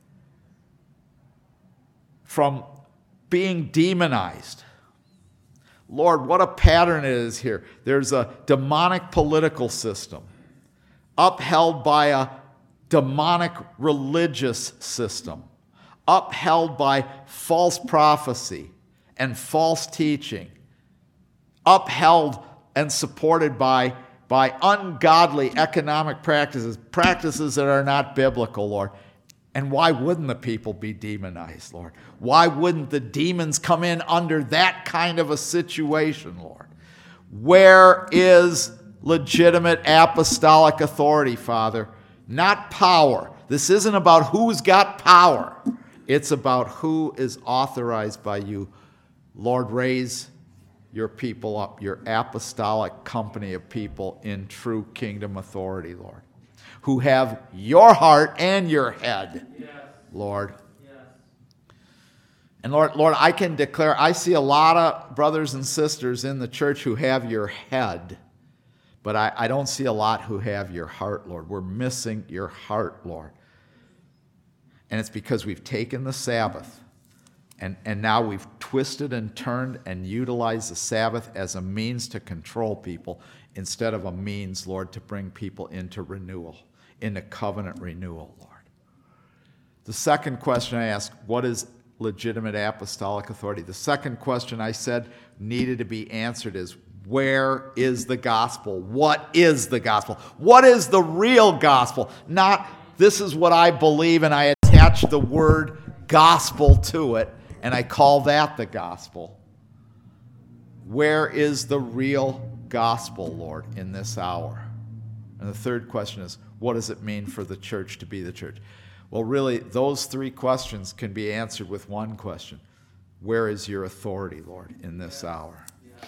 from being demonized. Lord, what a pattern it is here. There's a demonic political system upheld by a demonic religious system, upheld by false prophecy and false teaching, upheld and supported by by ungodly economic practices, practices that are not biblical, Lord. And why wouldn't the people be demonized, Lord? Why wouldn't the demons come in under that kind of a situation, Lord? Where is legitimate apostolic authority, Father? Not power. This isn't about who's got power. It's about who is authorized by you. Lord, raise your people up, your apostolic company of people in true kingdom authority, Lord, who have your heart and your head, yes. Lord. Yes. And Lord, Lord, I can declare, I see a lot of brothers and sisters in the church who have your head, but I, I don't see a lot who have your heart, Lord. We're missing your heart, Lord. And it's because we've taken the Sabbath, And, and now we've twisted and turned and utilized the Sabbath as a means to control people instead of a means, Lord, to bring people into renewal, into covenant renewal, Lord. The second question I ask, what is legitimate apostolic authority. The second question I said needed to be answered is, where is the gospel? What is the gospel? What is the real gospel? Not, this is what I believe, and I attach the word gospel to it, and I call that the gospel. Where is the real gospel, Lord, in this hour? And the third question is, what does it mean for the church to be the church? Well, really, those three questions can be answered with one question. Where is your authority, Lord, in this hour?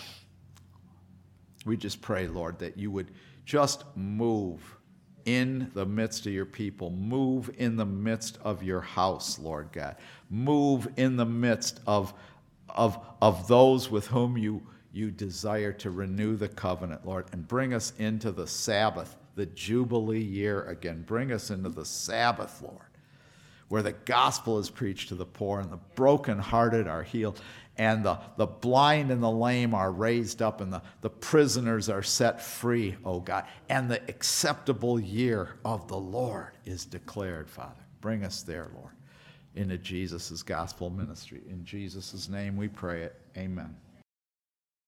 We just pray, Lord, that you would just move in the midst of your people. Move in the midst of your house, Lord God. Move in the midst of, of, of those with whom you, you desire to renew the covenant, Lord, and bring us into the Sabbath, the Jubilee year again. Bring us into the Sabbath, Lord, where the gospel is preached to the poor and the brokenhearted are healed and the, the blind and the lame are raised up and the, the prisoners are set free, oh God. And the acceptable year of the Lord is declared, Father. Bring us there, Lord, into Jesus' gospel ministry. In Jesus' name we pray it. Amen.